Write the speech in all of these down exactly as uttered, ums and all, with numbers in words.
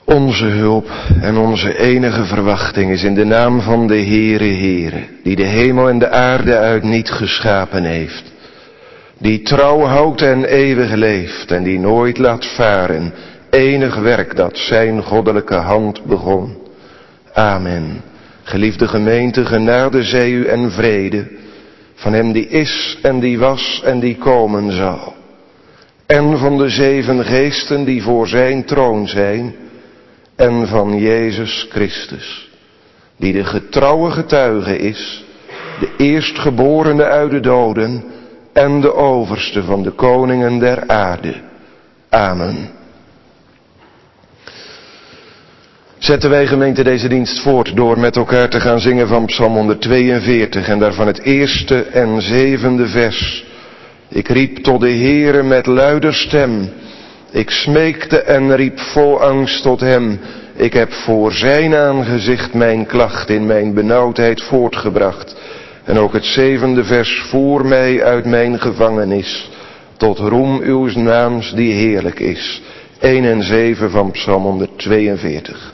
Onze hulp en onze enige verwachting is in de naam van de Heere Heere, die de hemel en de aarde uit niet geschapen heeft, die trouw houdt en eeuwig leeft en die nooit laat varen enig werk dat zijn goddelijke hand begon. Amen. Geliefde gemeente, genade zij u en vrede van hem die is en die was en die komen zal, en van de zeven geesten die voor zijn troon zijn, en van Jezus Christus, die de getrouwe getuige is, de eerstgeborene uit de doden en de overste van de koningen der aarde. Amen. Zetten wij, gemeente, deze dienst voort door met elkaar te gaan zingen van Psalm honderdtweeënveertig en daarvan het eerste en zevende vers. Ik riep tot de Heere met luider stem. Ik smeekte en riep vol angst tot hem. Ik heb voor zijn aangezicht mijn klacht in mijn benauwdheid voortgebracht. En ook het zevende vers voer mij uit mijn gevangenis, tot roem uws naams die heerlijk is. één en zeven van Psalm honderdtweeënveertig.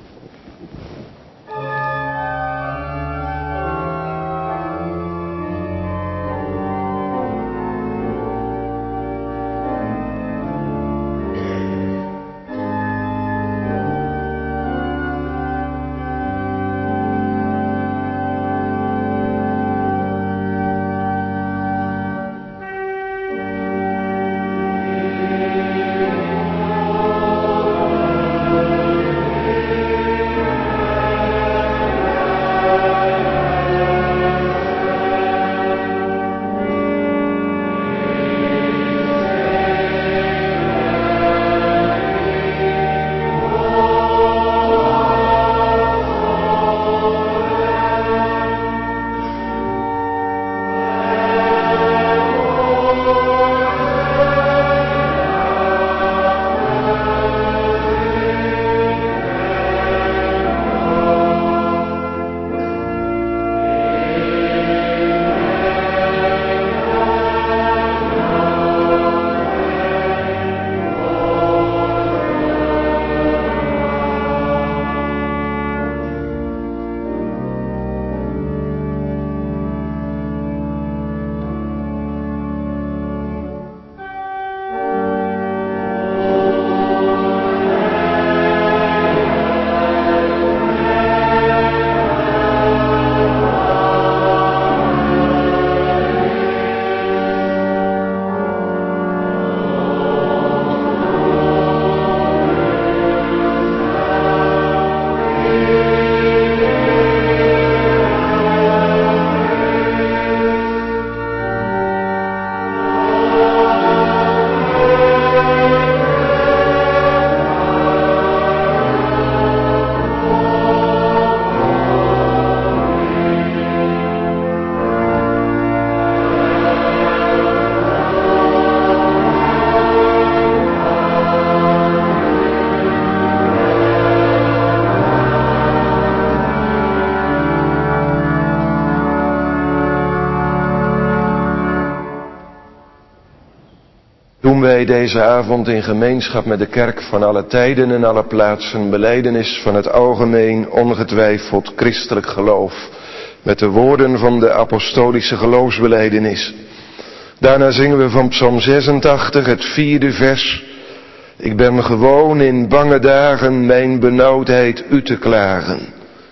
Doen wij deze avond in gemeenschap met de kerk van alle tijden en alle plaatsen belijdenis van het algemeen ongetwijfeld christelijk geloof, met de woorden van de apostolische geloofsbelijdenis. Daarna zingen we van Psalm zesentachtig, het vierde vers. Ik ben gewoon in bange dagen mijn benauwdheid u te klagen.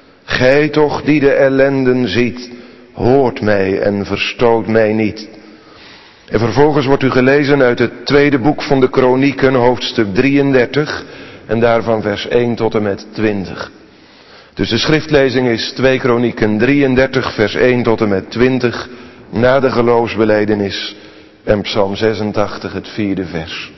Gij toch die de ellenden ziet, hoort mij en verstoot mij niet. En vervolgens wordt u gelezen uit het tweede boek van de Kronieken, hoofdstuk drieëndertig, en daarvan vers één tot en met twintig. Dus de schriftlezing is twee Kronieken drieëndertig, vers één tot en met twintig, na de geloofsbelijdenis, en Psalm zesentachtig, het vierde vers.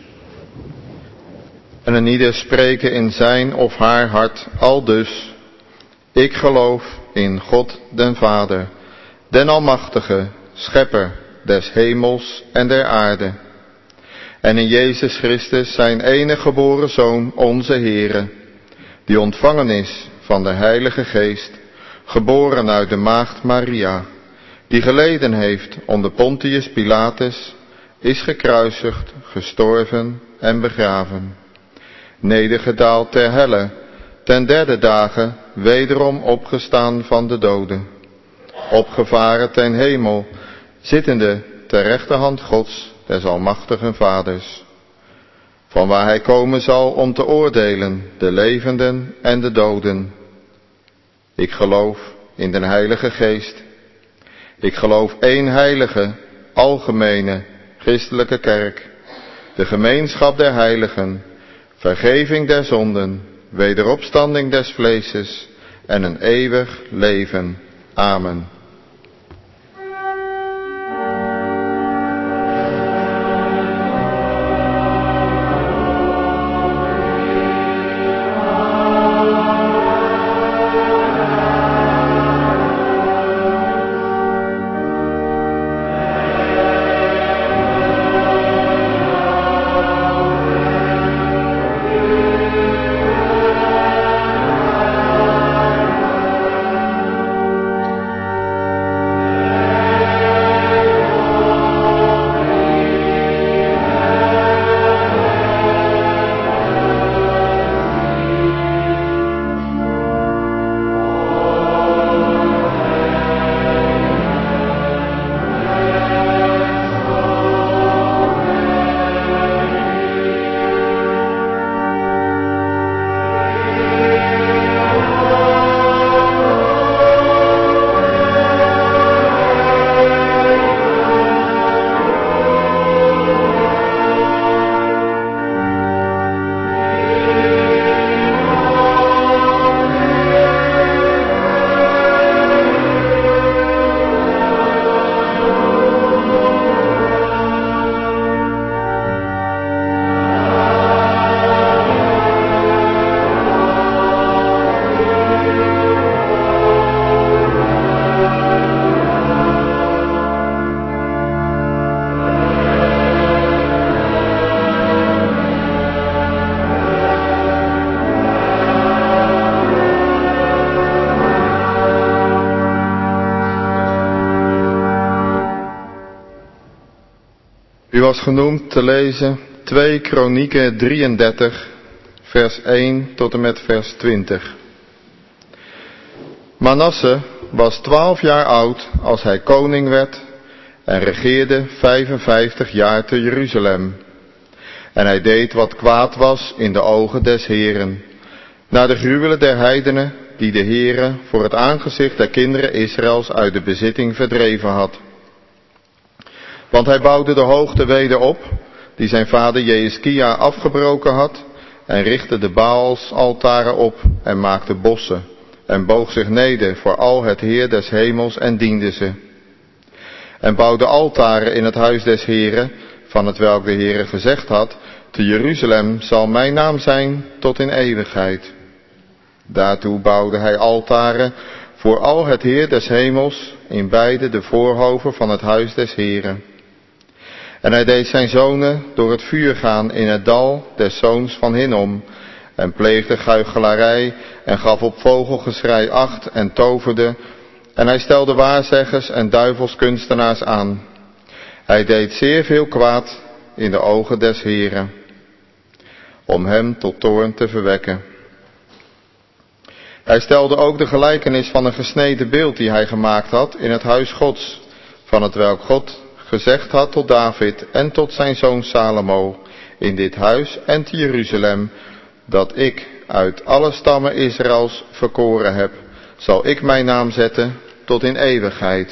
En een ieder spreken in zijn of haar hart aldus: ik geloof in God den Vader, den Almachtige, Schepper des hemels en der aarde, en in Jezus Christus zijn enige geboren Zoon, onze Heere, die ontvangen is van de Heilige Geest, geboren uit de maagd Maria, die geleden heeft onder Pontius Pilatus, is gekruisigd, gestorven en begraven, nedergedaald ter helle, ten derde dagen wederom opgestaan van de doden, opgevaren ten hemel, zittende ter rechterhand Gods, des almachtigen Vaders, van waar hij komen zal om te oordelen de levenden en de doden. Ik geloof in den Heilige Geest. Ik geloof één heilige, algemene, christelijke kerk, de gemeenschap der heiligen, vergeving der zonden, wederopstanding des vleeses en een eeuwig leven. Amen. U was genoemd te lezen twee Kronieken drieëndertig, vers één tot en met vers twintig. Manasse was twaalf jaar oud als hij koning werd en regeerde vijfenvijftig jaar te Jeruzalem. En hij deed wat kwaad was in de ogen des Heeren, naar de gruwelen der heidenen die de Heere voor het aangezicht der kinderen Israëls uit de bezitting verdreven had. Want hij bouwde de hoogte weder op, die zijn vader Jehiskia afgebroken had, en richtte de Baalsaltaren op en maakte bossen, en boog zich neder voor al het Heer des hemels en diende ze. En bouwde altaren in het huis des Heeren, van het welk de Heere gezegd had, te Jeruzalem zal mijn naam zijn tot in eeuwigheid. Daartoe bouwde hij altaren voor al het Heer des hemels in beide de voorhoven van het huis des Heeren. En hij deed zijn zonen door het vuur gaan in het dal des zoons van Hinnom, en pleegde guichelarij en gaf op vogelgeschrei acht en toverde, en hij stelde waarzeggers en duivelskunstenaars aan. Hij deed zeer veel kwaad in de ogen des Heeren, om hem tot toorn te verwekken. Hij stelde ook de gelijkenis van een gesneden beeld die hij gemaakt had in het huis Gods, van het welk God gezegd had tot David en tot zijn zoon Salomo, in dit huis en te Jeruzalem, dat ik uit alle stammen Israëls verkoren heb, zal ik mijn naam zetten tot in eeuwigheid.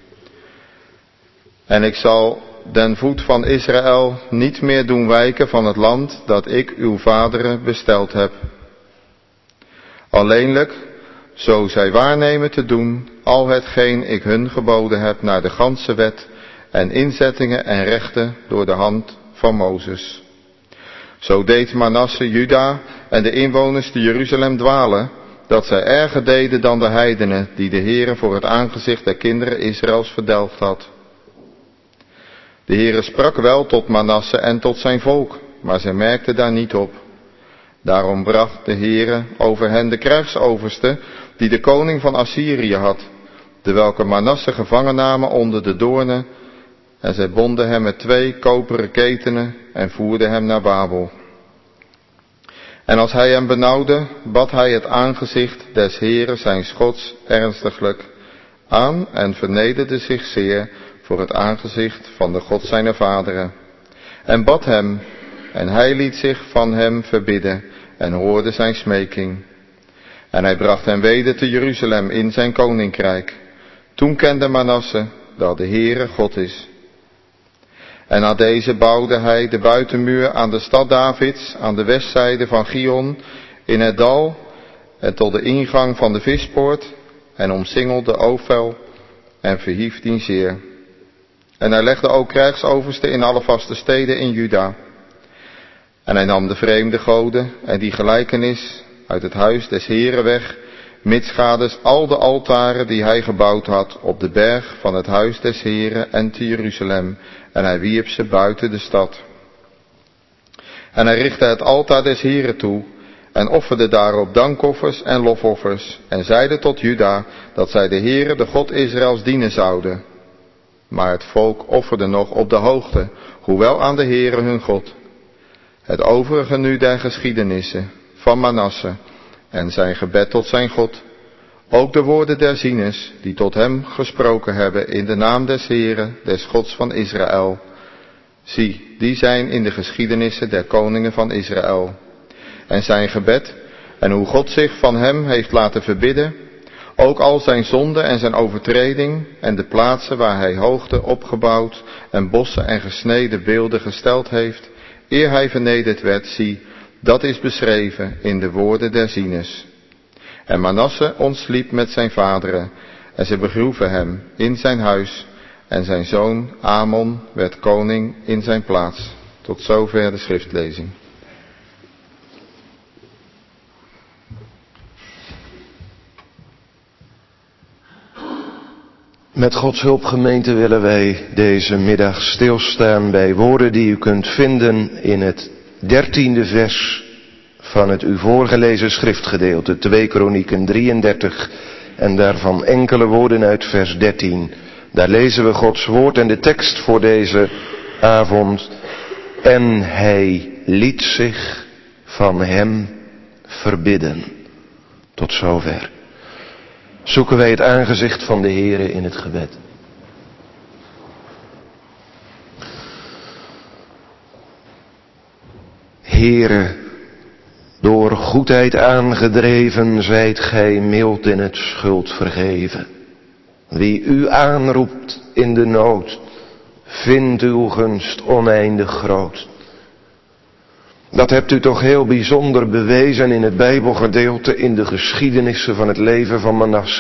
En ik zal den voet van Israël niet meer doen wijken van het land dat ik uw vaderen besteld heb. Alleenlijk, zo zij waarnemen te doen, al hetgeen ik hun geboden heb naar de ganse wet en inzettingen en rechten door de hand van Mozes. Zo deed Manasse Juda en de inwoners te Jeruzalem dwalen, dat zij erger deden dan de heidenen, die de Heere voor het aangezicht der kinderen Israëls verdelgd had. De Heere sprak wel tot Manasse en tot zijn volk, maar zij merkten daar niet op. Daarom bracht de Heere over hen de krijgsoverste, die de koning van Assyrië had, de welke Manasse gevangen namen onder de doornen, en zij bonden hem met twee koperen ketenen en voerden hem naar Babel. En als hij hem benauwde, bad hij het aangezicht des Heeren zijn Gods ernstiglijk aan en vernederde zich zeer voor het aangezicht van de God zijner vaderen. En bad hem, en hij liet zich van hem verbidden en hoorde zijn smeking. En hij bracht hem weder te Jeruzalem in zijn koninkrijk. Toen kende Manasse dat de Heere God is. En na deze bouwde hij de buitenmuur aan de stad Davids, aan de westzijde van Gion, in het dal, en tot de ingang van de vispoort, en omsingelde Ofel, en verhief dien zeer. En hij legde ook krijgsoversten in alle vaste steden in Juda. En hij nam de vreemde goden en die gelijkenis uit het huis des Heeren weg, mitsgades al de altaren die hij gebouwd had op de berg van het huis des Heeren en te Jeruzalem, en hij wierp ze buiten de stad. En hij richtte het altaar des Heeren toe, en offerde daarop dankoffers en lofoffers, en zeide tot Juda, dat zij de Heere, de God Israëls, dienen zouden. Maar het volk offerde nog op de hoogte, hoewel aan de Heere hun God. Het overige nu der geschiedenissen van Manasse en zijn gebed tot zijn God, ook de woorden der zieners die tot hem gesproken hebben in de naam des Heeren, des Gods van Israël. Zie, die zijn in de geschiedenissen der koningen van Israël. En zijn gebed, en hoe God zich van hem heeft laten verbidden, ook al zijn zonde en zijn overtreding, en de plaatsen waar hij hoogte opgebouwd en bossen en gesneden beelden gesteld heeft, eer hij vernederd werd, zie, dat is beschreven in de woorden der zieners. En Manasse ontsliep met zijn vaderen, en ze begroeven hem in zijn huis, en zijn zoon Amon werd koning in zijn plaats. Tot zover de schriftlezing. Met Gods hulp, gemeente, willen wij deze middag stilstaan bij woorden die u kunt vinden in het dertiende vers van het u voorgelezen schriftgedeelte, twee Kronieken drieëndertig, en daarvan enkele woorden uit vers dertien. Daar lezen we Gods woord en de tekst voor deze avond. En hij liet zich van hem verbidden. Tot zover. Zoeken wij het aangezicht van de Heere in het gebed. Heere, door goedheid aangedreven zijt gij mild in het schuld vergeven. Wie u aanroept in de nood, vindt uw gunst oneindig groot. Dat hebt u toch heel bijzonder bewezen in het Bijbelgedeelte, in de geschiedenissen van het leven van Manasse.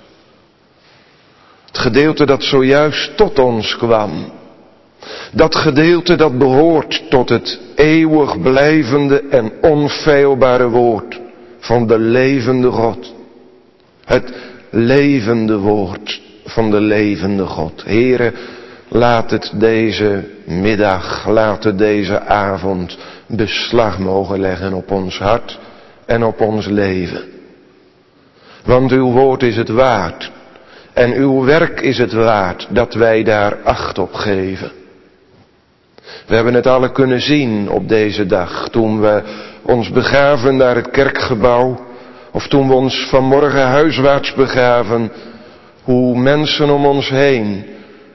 Het gedeelte dat zojuist tot ons kwam. Dat gedeelte dat behoort tot het eeuwig blijvende en onfeilbare woord van de levende God. Het levende woord van de levende God. Heere, laat het deze middag, laat het deze avond beslag mogen leggen op ons hart en op ons leven. Want uw woord is het waard en uw werk is het waard dat wij daar acht op geven. We hebben het alle kunnen zien op deze dag toen we ons begaven naar het kerkgebouw, of toen we ons vanmorgen huiswaarts begaven, hoe mensen om ons heen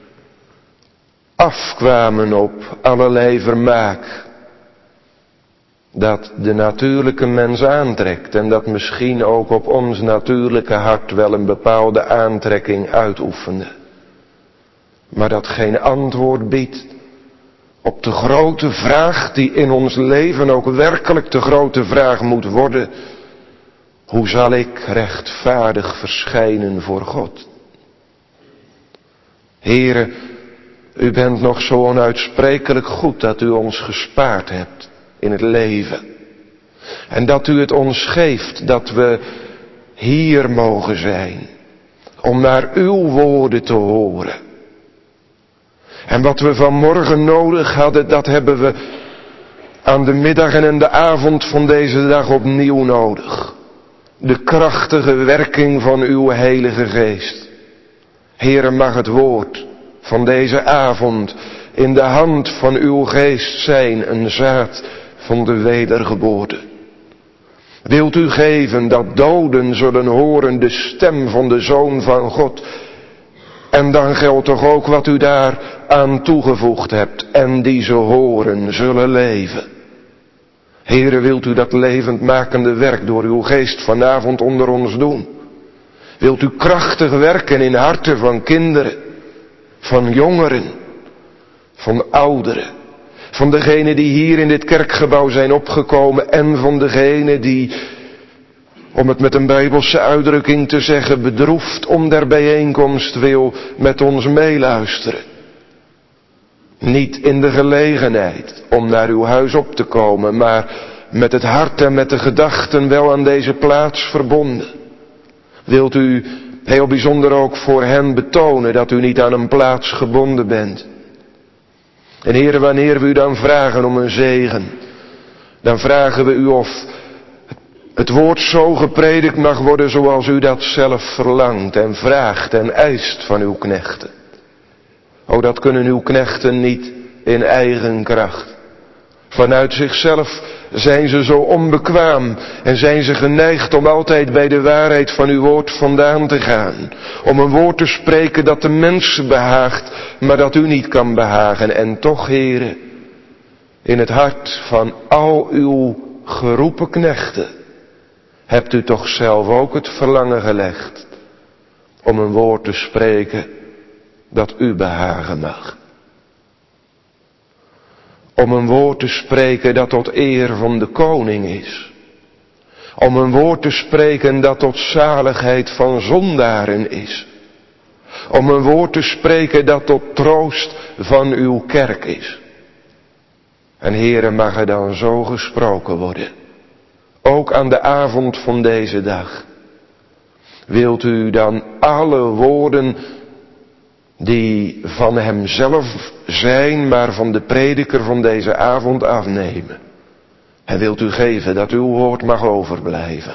afkwamen op allerlei vermaak dat de natuurlijke mens aantrekt en dat misschien ook op ons natuurlijke hart wel een bepaalde aantrekking uitoefende, maar dat geen antwoord biedt op de grote vraag die in ons leven ook werkelijk de grote vraag moet worden: hoe zal ik rechtvaardig verschijnen voor God? Heere, u bent nog zo onuitsprekelijk goed dat u ons gespaard hebt in het leven. En dat u het ons geeft dat we hier mogen zijn om naar uw woorden te horen. En wat we vanmorgen nodig hadden, dat hebben we aan de middag en in de avond van deze dag opnieuw nodig. De krachtige werking van uw Heilige Geest. Heere, mag het woord van deze avond in de hand van uw Geest zijn een zaad van de wedergeboorte. Wilt u geven dat doden zullen horen de stem van de Zoon van God. En dan geldt toch ook wat u daar aan toegevoegd hebt. En die ze horen zullen leven. Heere, wilt u dat levendmakende werk door uw geest vanavond onder ons doen? Wilt u krachtig werken in harten van kinderen, van jongeren, van ouderen, van degenen die hier in dit kerkgebouw zijn opgekomen en van degenen die, om het met een Bijbelse uitdrukking te zeggen, bedroefd om der bijeenkomst wil met ons meeluisteren. Niet in de gelegenheid om naar uw huis op te komen, maar met het hart en met de gedachten wel aan deze plaats verbonden. Wilt u heel bijzonder ook voor hen betonen dat u niet aan een plaats gebonden bent. En Heere, wanneer we u dan vragen om een zegen, dan vragen we u of het woord zo gepredikt mag worden zoals u dat zelf verlangt en vraagt en eist van uw knechten. O, dat kunnen uw knechten niet in eigen kracht. Vanuit zichzelf zijn ze zo onbekwaam en zijn ze geneigd om altijd bij de waarheid van uw woord vandaan te gaan. Om een woord te spreken dat de mensen behaagt, maar dat u niet kan behagen. En toch, Heere, in het hart van al uw geroepen knechten hebt u toch zelf ook het verlangen gelegd om een woord te spreken dat u behagen mag. Om een woord te spreken dat tot eer van de koning is. Om een woord te spreken dat tot zaligheid van zondaren is. Om een woord te spreken dat tot troost van uw kerk is. En Heere, mag er dan zo gesproken worden. Ook aan de avond van deze dag. Wilt u dan alle woorden die van hemzelf zijn, maar van de prediker van deze avond afnemen. En wilt u geven dat uw woord mag overblijven.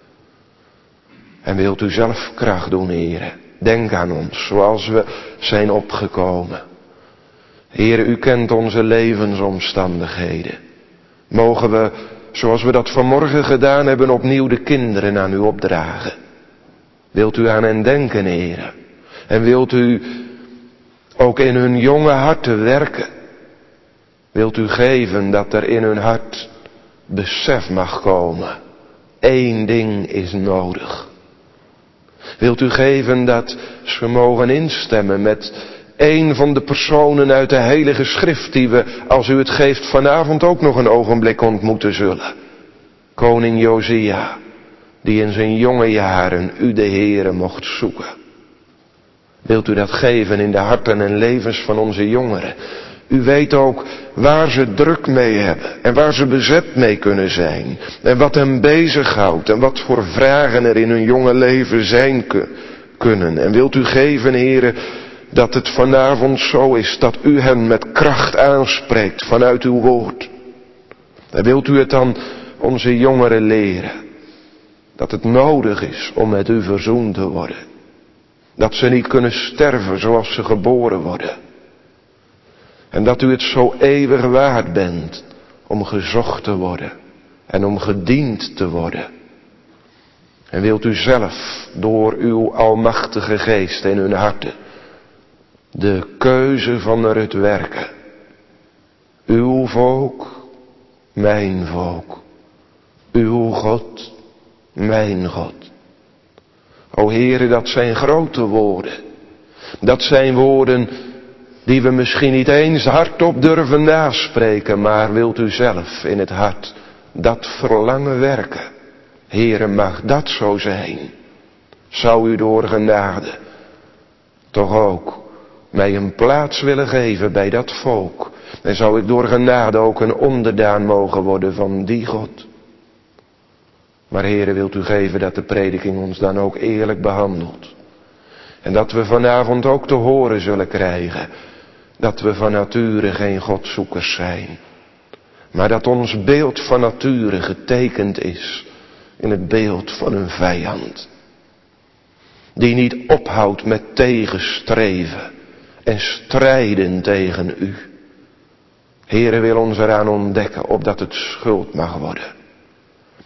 En wilt u zelf kracht doen, Heere. Denk aan ons, zoals we zijn opgekomen. Heere, u kent onze levensomstandigheden. Mogen we, zoals we dat vanmorgen gedaan hebben, opnieuw de kinderen aan u opdragen. Wilt u aan hen denken, Heere. En wilt u ook in hun jonge harten werken. Wilt u geven dat er in hun hart besef mag komen. Eén ding is nodig. Wilt u geven dat ze mogen instemmen met een van de personen uit de Heilige Schrift die we, als u het geeft, vanavond ook nog een ogenblik ontmoeten zullen. Koning Josia, die in zijn jonge jaren u de Heere mocht zoeken. Wilt u dat geven in de harten en levens van onze jongeren? U weet ook waar ze druk mee hebben en waar ze bezet mee kunnen zijn. En wat hen bezighoudt en wat voor vragen er in hun jonge leven zijn kunnen. En wilt u geven, Heere, dat het vanavond zo is dat u hen met kracht aanspreekt vanuit uw woord. En wilt u het dan onze jongeren leren. Dat het nodig is om met u verzoend te worden. Dat ze niet kunnen sterven zoals ze geboren worden. En dat u het zo eeuwig waard bent om gezocht te worden en om gediend te worden. En wilt u zelf door uw almachtige geest in hun harten de keuze van er het werken. Uw volk, mijn volk. Uw God, mijn God. O Heere, dat zijn grote woorden. Dat zijn woorden die we misschien niet eens hardop durven naspreken, maar wilt u zelf in het hart dat verlangen werken. Heere, mag dat zo zijn. Zou u door genade toch ook mij een plaats willen geven bij dat volk. En zou ik door genade ook een onderdaan mogen worden van die God. Maar Heere, wilt u geven dat de prediking ons dan ook eerlijk behandelt. En dat we vanavond ook te horen zullen krijgen dat we van nature geen godzoekers zijn. Maar dat ons beeld van nature getekend is in het beeld van een vijand. Die niet ophoudt met tegenstreven en strijden tegen u. Heere, wil ons eraan ontdekken opdat het schuld mag worden.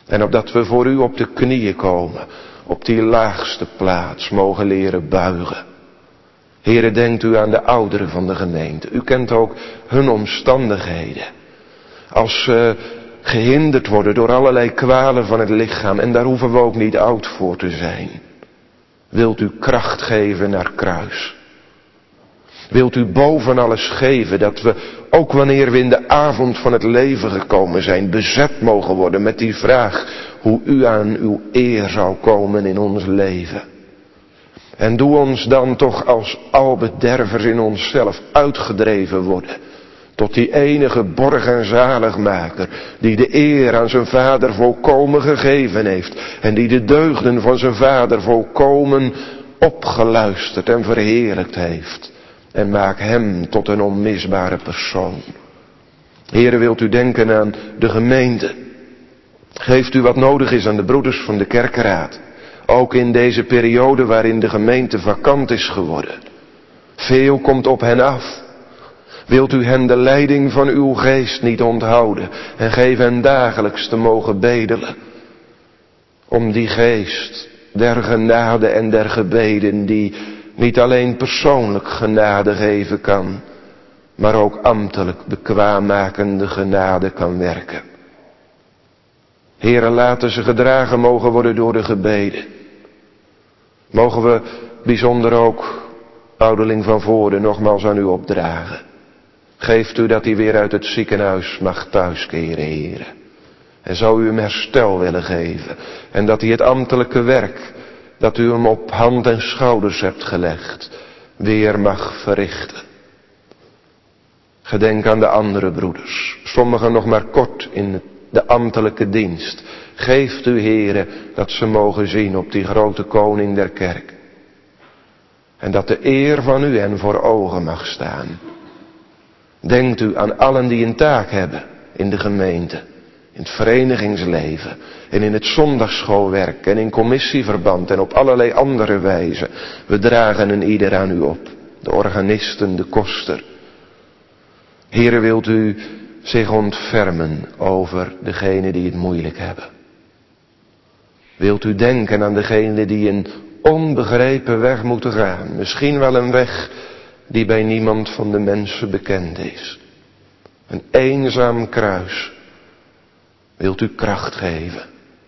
En opdat we voor u op de knieën komen, op die laagste plaats mogen leren buigen. Heere, denkt u aan de ouderen van de gemeente. U kent ook hun omstandigheden. Als ze gehinderd worden door allerlei kwalen van het lichaam, en daar hoeven we ook niet oud voor te zijn. Wilt u kracht geven naar kruis. Wilt u boven alles geven dat we, ook wanneer we in de avond van het leven gekomen zijn, bezet mogen worden met die vraag hoe u aan uw eer zou komen in ons leven. En doe ons dan toch als albedervers in onszelf uitgedreven worden tot die enige borg en zaligmaker die de eer aan zijn vader volkomen gegeven heeft en die de deugden van zijn vader volkomen opgeluisterd en verheerlijkt heeft. En maak hem tot een onmisbare persoon. Heere, wilt u denken aan de gemeente. Geeft u wat nodig is aan de broeders van de kerkraad. Ook in deze periode waarin de gemeente vakant is geworden. Veel komt op hen af. Wilt u hen de leiding van uw geest niet onthouden. En geef hen dagelijks te mogen bedelen. Om die geest der genade en der gebeden die niet alleen persoonlijk genade geven kan, maar ook ambtelijk bekwaammakende genade kan werken. Heere, laten ze gedragen mogen worden door de gebeden. Mogen we bijzonder ook ouderling van Voorde nogmaals aan u opdragen. Geeft u dat hij weer uit het ziekenhuis mag thuiskeren, Heere. En zou u hem herstel willen geven. En dat hij het ambtelijke werk dat u hem op hand en schouders hebt gelegd, weer mag verrichten. Gedenk aan de andere broeders, sommigen nog maar kort in de ambtelijke dienst. Geeft u, Heere, dat ze mogen zien op die grote koning der kerk. En dat de eer van u hen voor ogen mag staan. Denkt u aan allen die een taak hebben in de gemeente. In het verenigingsleven en in het zondagsschoolwerk en in commissieverband en op allerlei andere wijzen. We dragen een ieder aan u op. De organisten, de koster. Heere, wilt u zich ontfermen over degenen die het moeilijk hebben. Wilt u denken aan degenen die een onbegrepen weg moeten gaan. Misschien wel een weg die bij niemand van de mensen bekend is. Een eenzaam kruis. Wilt u kracht geven?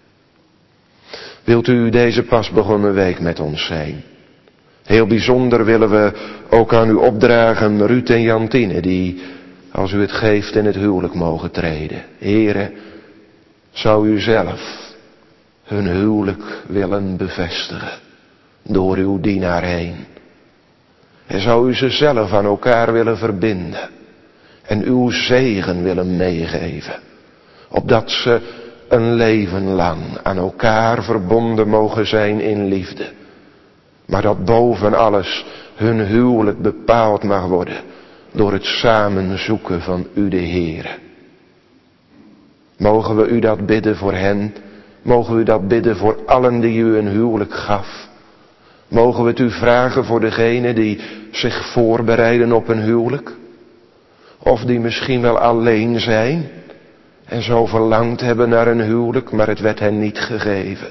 Wilt u deze pas begonnen week met ons zijn? Heel bijzonder willen we ook aan u opdragen Ruud en Jantine, die, als u het geeft, in het huwelijk mogen treden. Heere, zou u zelf hun huwelijk willen bevestigen, door uw dienaar heen. En zou u ze zelf aan elkaar willen verbinden, en uw zegen willen meegeven. Opdat ze een leven lang aan elkaar verbonden mogen zijn in liefde. Maar dat boven alles hun huwelijk bepaald mag worden door het samenzoeken van u de Heere. Mogen we u dat bidden voor hen? Mogen we u dat bidden voor allen die u een huwelijk gaf? Mogen we het u vragen voor degenen die zich voorbereiden op een huwelijk? Of die misschien wel alleen zijn en zo verlangd hebben naar een huwelijk, maar het werd hen niet gegeven.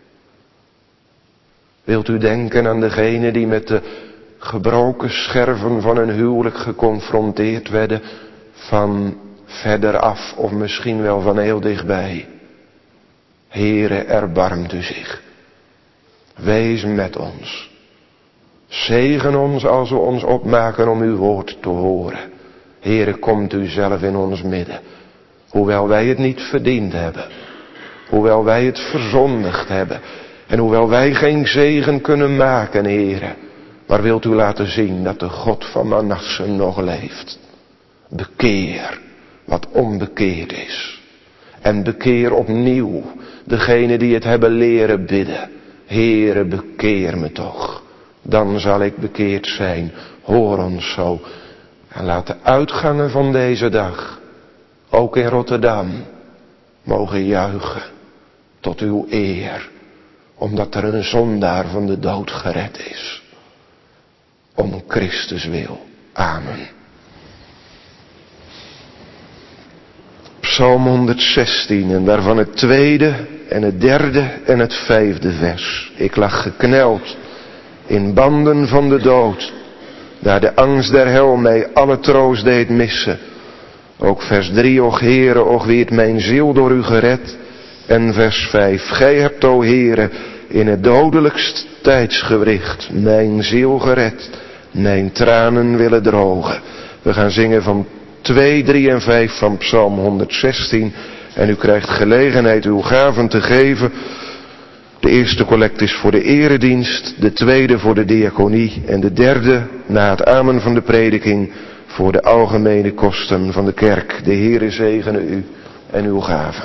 Wilt u denken aan degenen die met de gebroken scherven van een huwelijk geconfronteerd werden, van verder af of misschien wel van heel dichtbij. Heere, erbarmt u zich. Wees met ons. Zegen ons als we ons opmaken om uw woord te horen. Heere, komt u zelf in ons midden. Hoewel wij het niet verdiend hebben. Hoewel wij het verzondigd hebben. En hoewel wij geen zegen kunnen maken, Heere. Maar wilt u laten zien dat de God van Manasse nog leeft. Bekeer wat onbekeerd is. En bekeer opnieuw degene die het hebben leren bidden. Heere, bekeer me toch. Dan zal ik bekeerd zijn. Hoor ons zo. En laat de uitgangen van deze dag, ook in Rotterdam, mogen juichen tot uw eer. Omdat er een zondaar van de dood gered is. Om Christus wil. Amen. Psalm honderdzestien en daarvan het tweede en het derde en het vijfde vers. Ik lag gekneld in banden van de dood, daar de angst der hel mij alle troost deed missen. Ook vers drie, och Heere, och weert mijn ziel door u gered. En vers vijf, gij hebt, o Heere, in het dodelijkst tijdsgewricht mijn ziel gered, mijn tranen willen drogen. We gaan zingen van twee, drie en vijf van Psalm honderdzestien. En u krijgt gelegenheid uw gaven te geven. De eerste collect is voor de eredienst, de tweede voor de diaconie en de derde, na het amen van de prediking, voor de algemene kosten van de kerk. De Heere zegene u en uw gaven.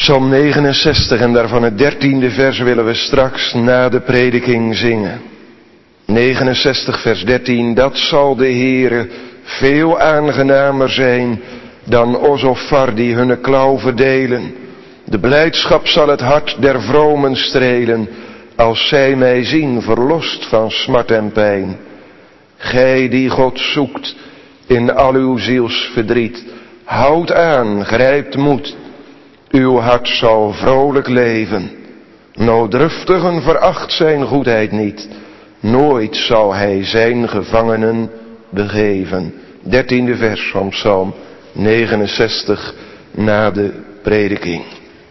Psalm negenenzestig en daarvan het dertiende vers willen we straks na de prediking zingen. negenenzestig vers dertien, dat zal de Heere veel aangenamer zijn dan Osofar die hunne klauw verdelen. De blijdschap zal het hart der vromen strelen, als zij mij zien verlost van smart en pijn. Gij die God zoekt in al uw zielsverdriet, houd aan, grijpt moed. Uw hart zal vrolijk leven. Nooddruftigen veracht zijn goedheid niet. Nooit zal hij zijn gevangenen begeven. Dertiende vers van Psalm negenenzestig na de prediking.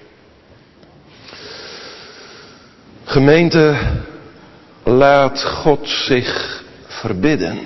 Gemeente, laat God zich verbidden.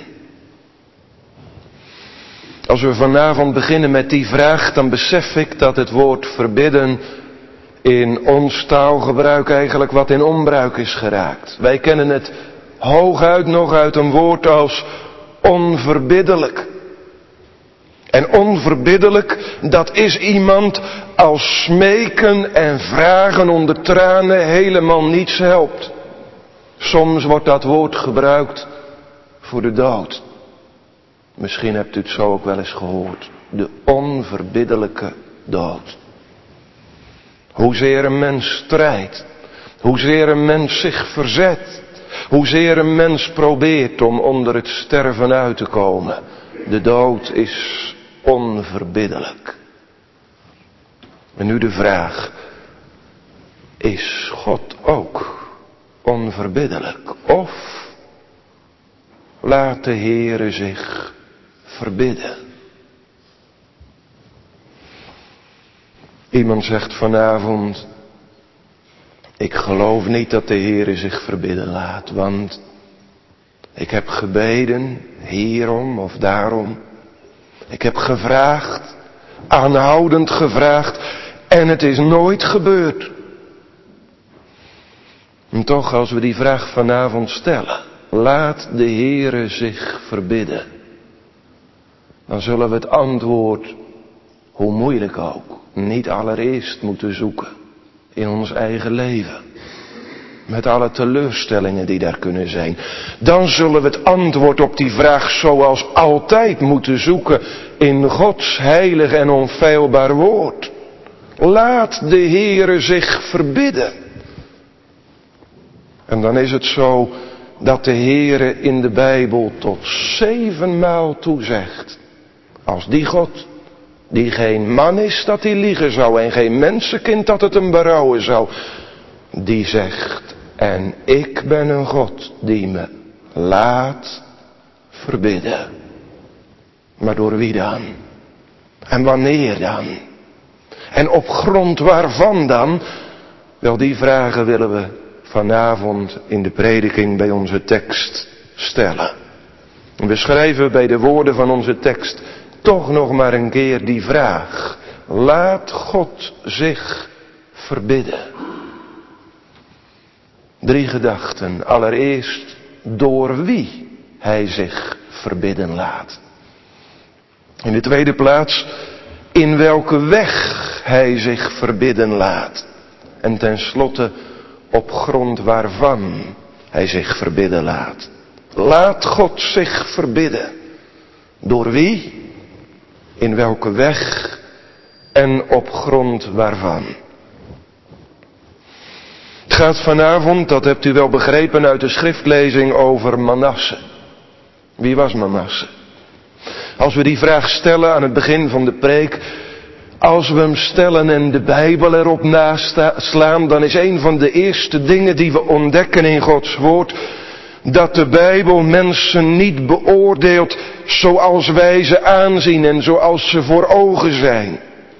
Als we vanavond beginnen met die vraag, dan besef ik dat het woord verbidden in ons taalgebruik eigenlijk wat in onbruik is geraakt. Wij kennen het hooguit nog uit een woord als onverbiddelijk. En onverbiddelijk, dat is iemand als smeken en vragen onder tranen helemaal niets helpt. Soms wordt dat woord gebruikt voor de dood. Misschien hebt u het zo ook wel eens gehoord. De onverbiddelijke dood. Hoezeer een mens strijdt. Hoezeer een mens zich verzet. Hoezeer een mens probeert om onder het sterven uit te komen. De dood is onverbiddelijk. En nu de vraag. Is God ook onverbiddelijk? Of laat de Heere zich verbidden? Iemand zegt vanavond, ik geloof niet dat de Heere zich verbidden laat, want ik heb gebeden hierom of daarom. Ik heb gevraagd, aanhoudend gevraagd en het is nooit gebeurd. En toch, als we die vraag vanavond stellen, laat de Heere zich verbidden. Dan zullen we het antwoord, hoe moeilijk ook, niet allereerst moeten zoeken in ons eigen leven. Met alle teleurstellingen die daar kunnen zijn. Dan zullen we het antwoord op die vraag zoals altijd moeten zoeken in Gods heilig en onfeilbaar woord. Laat de Heere zich verbidden. En dan is het zo dat de Heere in de Bijbel tot zevenmaal toe zegt. Als die God, die geen man is dat hij liegen zou en geen mensenkind dat het hem berouwen zou. Die zegt, en ik ben een God die me laat verbidden. Maar door wie dan? En wanneer dan? En op grond waarvan dan? Wel, die vragen willen we vanavond in de prediking bij onze tekst stellen. En we schrijven bij de woorden van onze tekst toch nog maar een keer die vraag. Laat God zich verbidden. Drie gedachten. Allereerst door wie hij zich verbidden laat. In de tweede plaats in welke weg hij zich verbidden laat. En tenslotte op grond waarvan hij zich verbidden laat. Laat God zich verbidden. Door wie? In welke weg? En op grond waarvan? Het gaat vanavond, dat hebt u wel begrepen uit de schriftlezing, over Manasse. Wie was Manasse? Als we die vraag stellen aan het begin van de preek, als we hem stellen en de Bijbel erop naslaan, dan is een van de eerste dingen die we ontdekken in Gods woord, dat de Bijbel mensen niet beoordeelt zoals wij ze aanzien en zoals ze voor ogen zijn.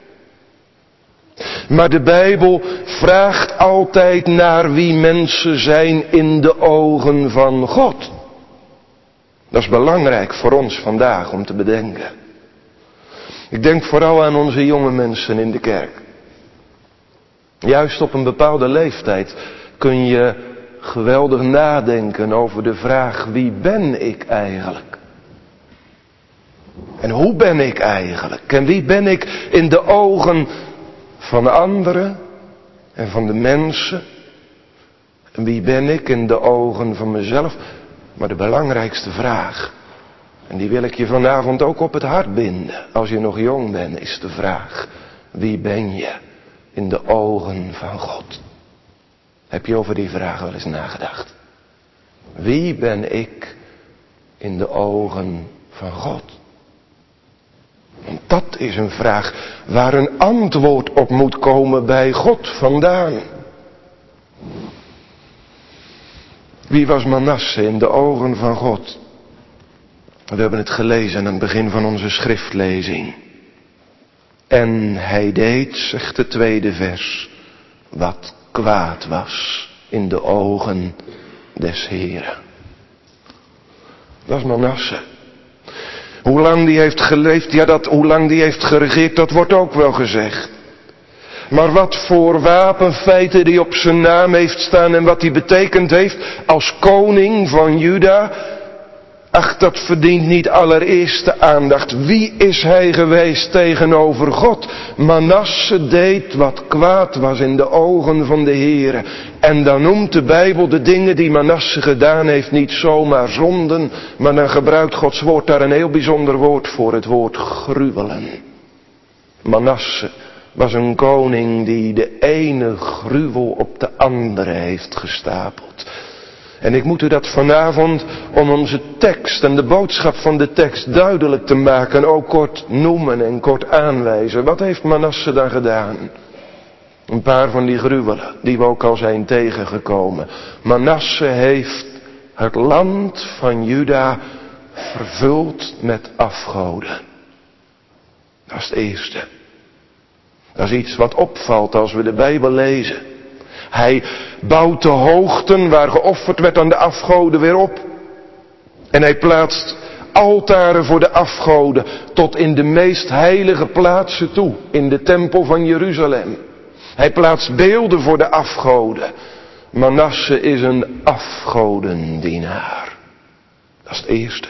Maar de Bijbel vraagt altijd naar wie mensen zijn in de ogen van God. Dat is belangrijk voor ons vandaag om te bedenken. Ik denk vooral aan onze jonge mensen in de kerk. Juist op een bepaalde leeftijd kun je geweldig nadenken over de vraag, wie ben ik eigenlijk? En hoe ben ik eigenlijk? En wie ben ik in de ogen van anderen en van de mensen. En wie ben ik in de ogen van mezelf? Maar de belangrijkste vraag, en die wil ik je vanavond ook op het hart binden, als je nog jong bent, is de vraag: wie ben je in de ogen van God? Heb je over die vraag wel eens nagedacht? Wie ben ik in de ogen van God? Want dat is een vraag waar een antwoord op moet komen bij God vandaan. Wie was Manasse in de ogen van God? We hebben het gelezen aan het begin van onze schriftlezing. En hij deed, zegt het tweede vers, wat kwaad was in de ogen des Heren. Dat is Manasse. Hoe lang die heeft geleefd, ja dat, hoe lang die heeft geregeerd, dat wordt ook wel gezegd. Maar wat voor wapenfeiten die op zijn naam heeft staan en wat die betekend heeft als koning van Juda, ach, dat verdient niet allereerst de aandacht. Wie is hij geweest tegenover God? Manasse deed wat kwaad was in de ogen van de Heere. En dan noemt de Bijbel de dingen die Manasse gedaan heeft niet zomaar zonden, maar dan gebruikt Gods woord daar een heel bijzonder woord voor, het woord gruwelen. Manasse was een koning die de ene gruwel op de andere heeft gestapeld. En ik moet u dat vanavond om onze tekst en de boodschap van de tekst duidelijk te maken ook kort noemen en kort aanwijzen. Wat heeft Manasse dan gedaan? Een paar van die gruwelen die we ook al zijn tegengekomen. Manasse heeft het land van Juda vervuld met afgoden. Dat is het eerste. Dat is iets wat opvalt als we de Bijbel lezen. Hij bouwt de hoogten waar geofferd werd aan de afgoden weer op. En hij plaatst altaren voor de afgoden tot in de meest heilige plaatsen toe, in de tempel van Jeruzalem. Hij plaatst beelden voor de afgoden. Manasse is een afgodendienaar. Dat is het eerste.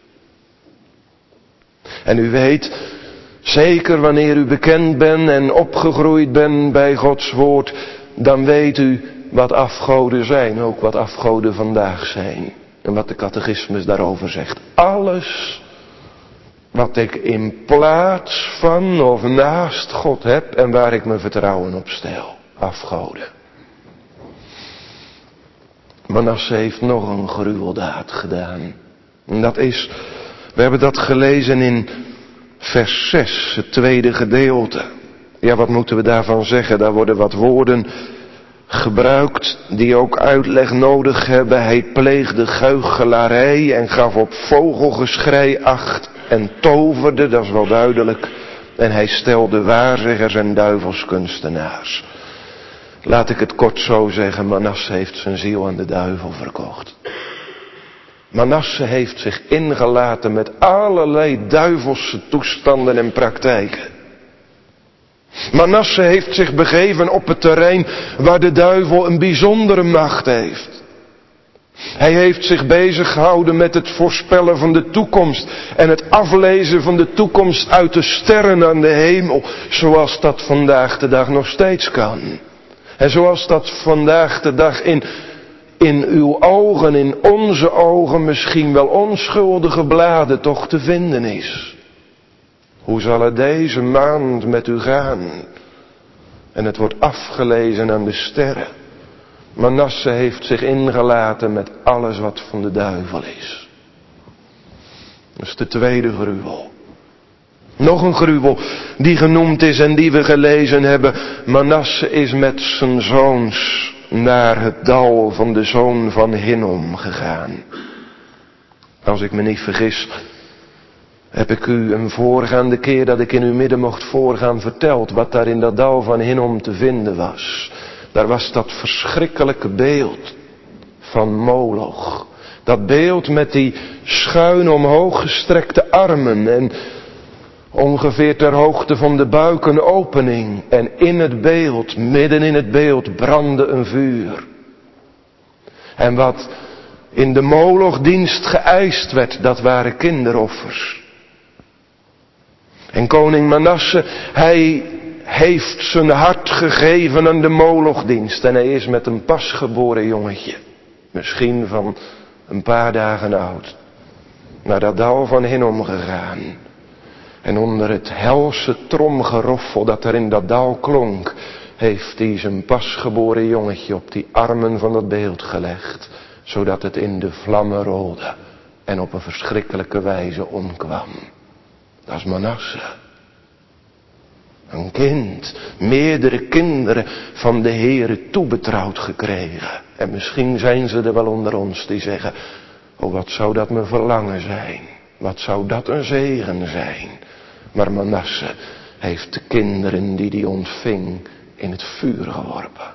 En u weet, zeker wanneer u bekend bent en opgegroeid bent bij Gods woord, dan weet u wat afgoden zijn, ook wat afgoden vandaag zijn. En wat de catechismus daarover zegt. Alles wat ik in plaats van of naast God heb en waar ik mijn vertrouwen op stel. Afgoden. Manasse heeft nog een gruweldaad gedaan. En dat is, we hebben dat gelezen in vers zes, het tweede gedeelte. Ja, wat moeten we daarvan zeggen? Daar worden wat woorden gebruikt die ook uitleg nodig hebben. Hij pleegde guichelarij en gaf op vogelgeschrei acht en toverde, dat is wel duidelijk. En hij stelde waarzeggers en duivelskunstenaars. Laat ik het kort zo zeggen, Manasse heeft zijn ziel aan de duivel verkocht. Manasse heeft zich ingelaten met allerlei duivelse toestanden en praktijken. Manasse heeft zich begeven op het terrein waar de duivel een bijzondere macht heeft. Hij heeft zich bezig gehouden met het voorspellen van de toekomst en het aflezen van de toekomst uit de sterren aan de hemel, zoals dat vandaag de dag nog steeds kan. En zoals dat vandaag de dag in, in uw ogen, in onze ogen misschien wel onschuldige bladen toch te vinden is. Hoe zal het deze maand met u gaan? En het wordt afgelezen aan de sterren. Manasse heeft zich ingelaten met alles wat van de duivel is. Dat is de tweede gruwel. Nog een gruwel die genoemd is en die we gelezen hebben. Manasse is met zijn zoons naar het dal van de zoon van Hinnom gegaan. Als ik me niet vergis, heb ik u een voorgaande keer dat ik in uw midden mocht voorgaan verteld wat daar in dat dal van Hinnom te vinden was. Daar was dat verschrikkelijke beeld van Moloch. Dat beeld met die schuin omhoog gestrekte armen en ongeveer ter hoogte van de buik een opening. En in het beeld, midden in het beeld, brandde een vuur. En wat in de Molochdienst geëist werd, dat waren kinderoffers. En koning Manasse, hij, heeft zijn hart gegeven aan de molochdienst. En hij is met een pasgeboren jongetje, misschien van een paar dagen oud, naar dat dal van Hinnom gegaan. En onder het helse tromgeroffel dat er in dat dal klonk, heeft hij zijn pasgeboren jongetje op die armen van dat beeld gelegd, zodat het in de vlammen rolde en op een verschrikkelijke wijze omkwam. Dat is Manasse. Een kind, meerdere kinderen van de Heere toebetrouwd gekregen. En misschien zijn ze er wel onder ons die zeggen, oh wat zou dat mijn verlangen zijn. Wat zou dat een zegen zijn. Maar Manasse heeft de kinderen die hij ontving in het vuur geworpen.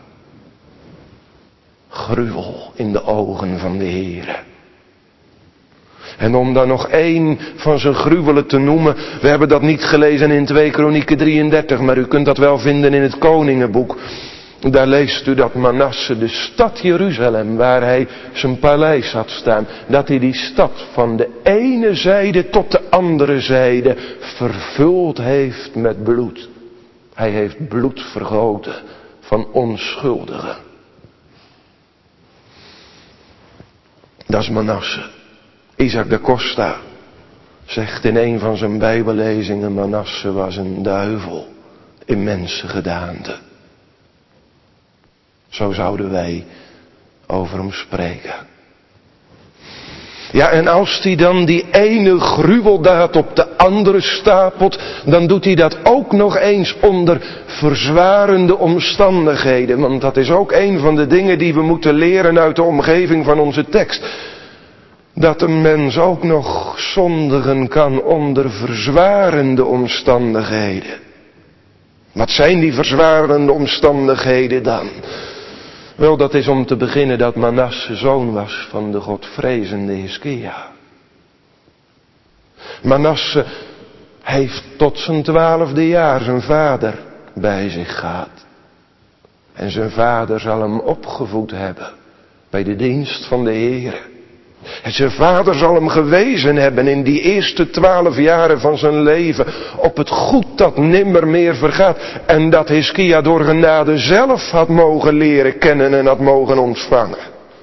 Gruwel in de ogen van de Heere. En om dan nog één van zijn gruwelen te noemen. We hebben dat niet gelezen in twee Kronieken drieëndertig. Maar u kunt dat wel vinden in het Koningenboek. Daar leest u dat Manasse de stad Jeruzalem, waar hij zijn paleis had staan, dat hij die stad van de ene zijde tot de andere zijde vervuld heeft met bloed. Hij heeft bloed vergoten van onschuldigen. Dat is Manasse. Isaac da Costa zegt in een van zijn bijbellezingen, Manasse was een duivel in mensengedaante. Zo zouden wij over hem spreken. Ja, en als hij dan die ene gruweldaad op de andere stapelt, dan doet hij dat ook nog eens onder verzwarende omstandigheden. Want dat is ook een van de dingen die we moeten leren uit de omgeving van onze tekst. Dat een mens ook nog zondigen kan onder verzwarende omstandigheden. Wat zijn die verzwarende omstandigheden dan? Wel, dat is om te beginnen dat Manasse zoon was van de godvrezende Hiskia. Manasse heeft tot zijn twaalfde jaar zijn vader bij zich gehad. En zijn vader zal hem opgevoed hebben bij de dienst van de Heere. En zijn vader zal hem gewezen hebben in die eerste twaalf jaren van zijn leven op het goed dat nimmer meer vergaat. En dat Hiskia door genade zelf had mogen leren kennen en had mogen ontvangen.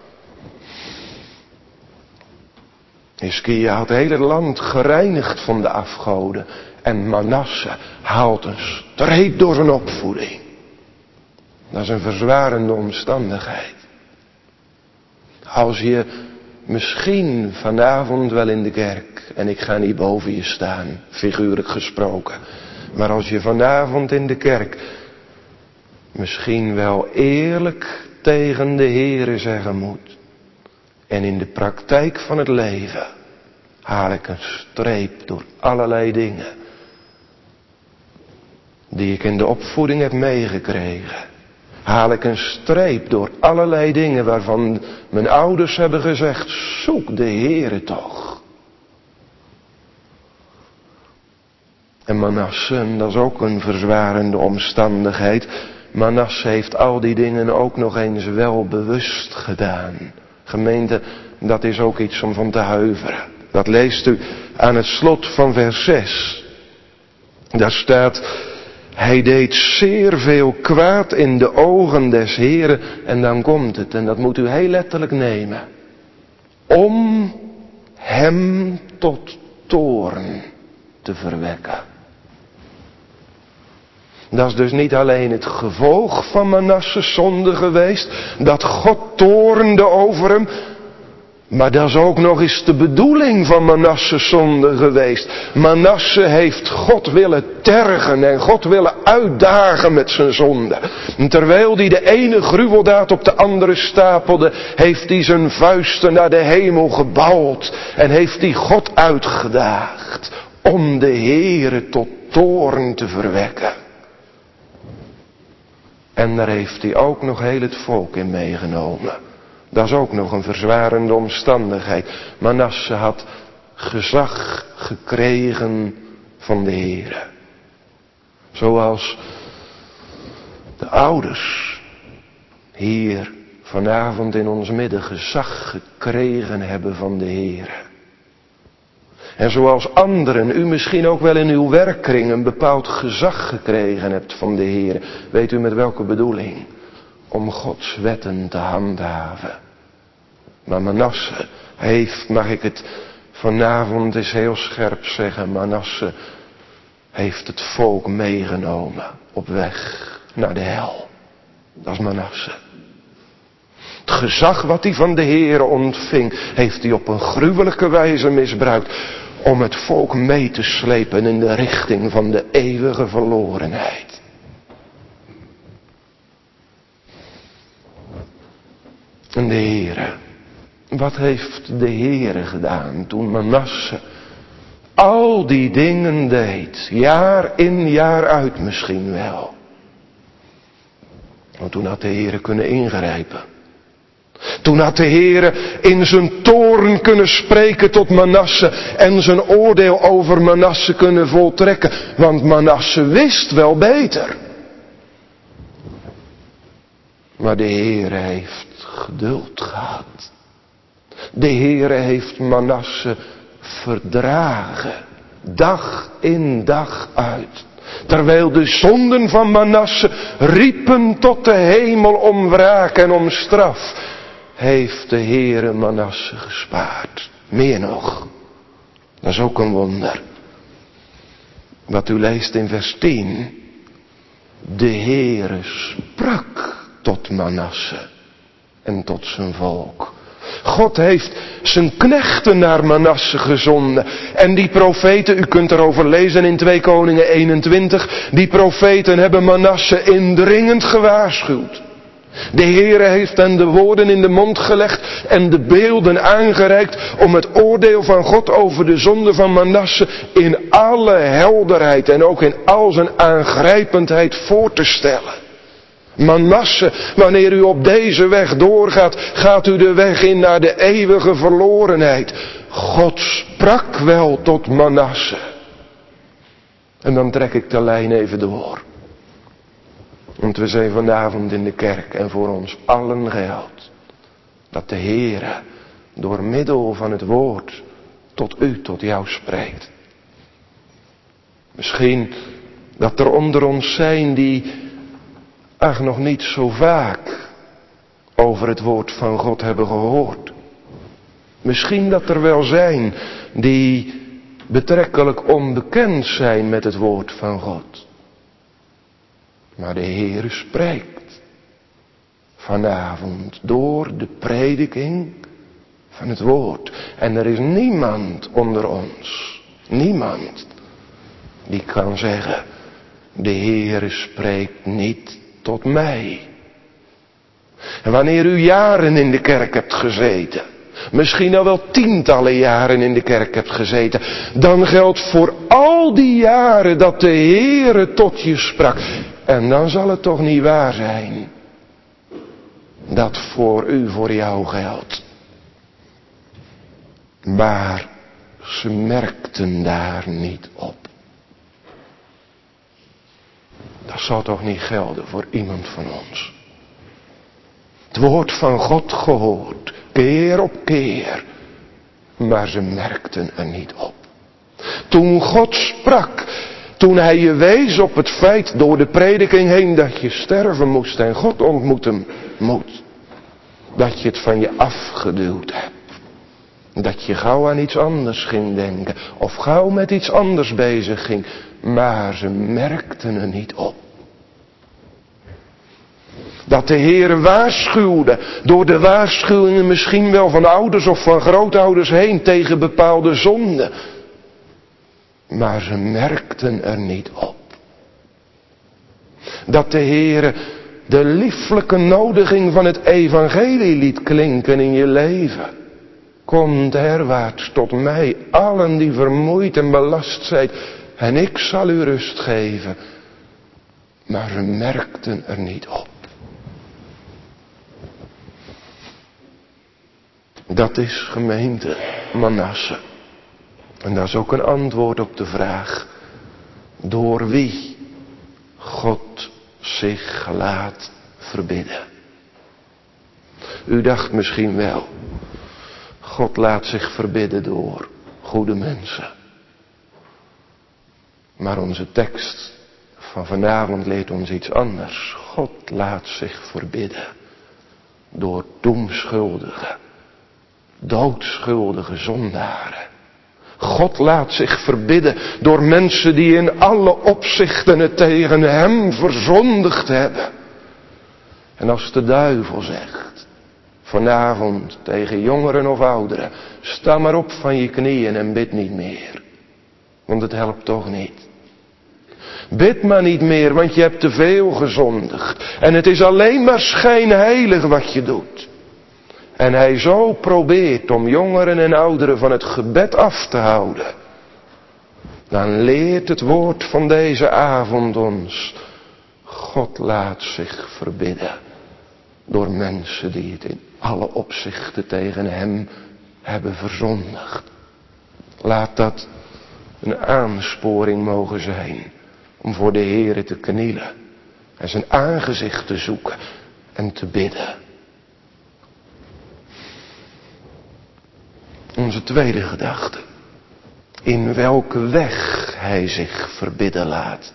Hiskia had het hele land gereinigd van de afgoden. En Manasse haalt een streep door zijn opvoeding. Dat is een verzwarende omstandigheid. Als je misschien vanavond wel in de kerk, en ik ga niet boven je staan, figuurlijk gesproken. Maar als je vanavond in de kerk misschien wel eerlijk tegen de Heere zeggen moet. En in de praktijk van het leven haal ik een streep door allerlei dingen die ik in de opvoeding heb meegekregen. Haal ik een streep door allerlei dingen waarvan mijn ouders hebben gezegd, zoek de Heere toch. En Manasse, dat is ook een verzwarende omstandigheid. Manasse heeft al die dingen ook nog eens wel bewust gedaan. Gemeente, dat is ook iets om van te huiveren. Dat leest u aan het slot van vers zes. Daar staat, hij deed zeer veel kwaad in de ogen des Heeren. En dan komt het, en dat moet u heel letterlijk nemen. Om hem tot toorn te verwekken. Dat is dus niet alleen het gevolg van Manasses zonde geweest, dat God toornde over hem. Maar dat is ook nog eens de bedoeling van Manasses zonde geweest. Manasse heeft God willen tergen en God willen uitdagen met zijn zonde. En terwijl hij de ene gruweldaad op de andere stapelde, heeft hij zijn vuisten naar de hemel gebouwd. En heeft hij God uitgedaagd om de Heere tot toorn te verwekken. En daar heeft hij ook nog heel het volk in meegenomen. Dat is ook nog een verzwarende omstandigheid. Manasse had gezag gekregen van de Heere. Zoals de ouders hier vanavond in ons midden gezag gekregen hebben van de Heere. En zoals anderen, u misschien ook wel in uw werkkring een bepaald gezag gekregen hebt van de Heer. Weet u met welke bedoeling? Om Gods wetten te handhaven. Maar Manasse heeft, mag ik het vanavond eens heel scherp zeggen, Manasse heeft het volk meegenomen op weg naar de hel. Dat is Manasse. Het gezag wat hij van de Heer ontving, heeft hij op een gruwelijke wijze misbruikt om het volk mee te slepen in de richting van de eeuwige verlorenheid. En de Heere, wat heeft de Heere gedaan toen Manasse al die dingen deed, jaar in jaar uit misschien wel. Want toen had de Heere kunnen ingrijpen. Toen had de Heere in zijn toorn kunnen spreken tot Manasse en zijn oordeel over Manasse kunnen voltrekken. Want Manasse wist wel beter. Maar de Heere heeft geduld gehad. De Heere heeft Manasse verdragen, dag in dag uit. Terwijl de zonden van Manasse riepen tot de hemel om wraak en om straf, heeft de Heere Manasse gespaard. Meer nog, dat is ook een wonder. Wat u leest in vers tien. De Heere sprak tot Manasse en tot zijn volk. God heeft zijn knechten naar Manasse gezonden. En die profeten, u kunt erover lezen in twee Koningen eenentwintig. Die profeten hebben Manasse indringend gewaarschuwd. De Heere heeft hen de woorden in de mond gelegd en de beelden aangereikt om het oordeel van God over de zonde van Manasse in alle helderheid en ook in al zijn aangrijpendheid voor te stellen. Manasse, wanneer u op deze weg doorgaat, gaat u de weg in naar de eeuwige verlorenheid. God sprak wel tot Manasse. En dan trek ik de lijn even door. Want we zijn vanavond in de kerk en voor ons allen geldt dat de Heere door middel van het woord tot u, tot jou spreekt. Misschien dat er onder ons zijn die ach nog niet zo vaak over het woord van God hebben gehoord. Misschien dat er wel zijn die betrekkelijk onbekend zijn met het woord van God. Maar de Heere spreekt vanavond door de prediking van het woord. En er is niemand onder ons, niemand, die kan zeggen, de Heere spreekt niet tot mij. En wanneer u jaren in de kerk hebt gezeten, misschien al wel tientallen jaren in de kerk hebt gezeten, dan geldt voor al die jaren dat de Heere tot je sprak. En dan zal het toch niet waar zijn dat voor u, voor jou geldt. Maar ze merkten daar niet op. Dat zal toch niet gelden voor iemand van ons. Het woord van God gehoord, keer op keer, maar ze merkten er niet op. Toen God sprak, toen hij je wees op het feit door de prediking heen dat je sterven moest en God ontmoeten moet, dat je het van je afgeduwd hebt. Dat je gauw aan iets anders ging denken of gauw met iets anders bezig ging, maar ze merkten er niet op. Dat de Heere waarschuwde, door de waarschuwingen misschien wel van ouders of van grootouders heen tegen bepaalde zonden. Maar ze merkten er niet op. Dat de Heere de lieflijke nodiging van het evangelie liet klinken in je leven. Komt herwaarts tot mij, allen die vermoeid en belast zijn, en ik zal u rust geven. Maar ze merkten er niet op. Dat is gemeente Manasse. En dat is ook een antwoord op de vraag, door wie God zich laat verbidden. U dacht misschien wel, God laat zich verbidden door goede mensen. Maar onze tekst van vanavond leert ons iets anders. God laat zich verbidden door doemschuldige, doodschuldige zondaren. God laat zich verbidden door mensen die in alle opzichten het tegen hem verzondigd hebben. En als de duivel zegt, vanavond tegen jongeren of ouderen, sta maar op van je knieën en bid niet meer. Want het helpt toch niet. Bid maar niet meer, want je hebt te veel gezondigd. En het is alleen maar schijnheilig wat je doet. En hij zo probeert om jongeren en ouderen van het gebed af te houden. Dan leert het woord van deze avond ons. God laat zich verbidden. Door mensen die het in alle opzichten tegen hem hebben verzondigd. Laat dat een aansporing mogen zijn. Om voor de Heere te knielen. En zijn aangezicht te zoeken. En te bidden. Onze tweede gedachte. In welke weg hij zich verbidden laat.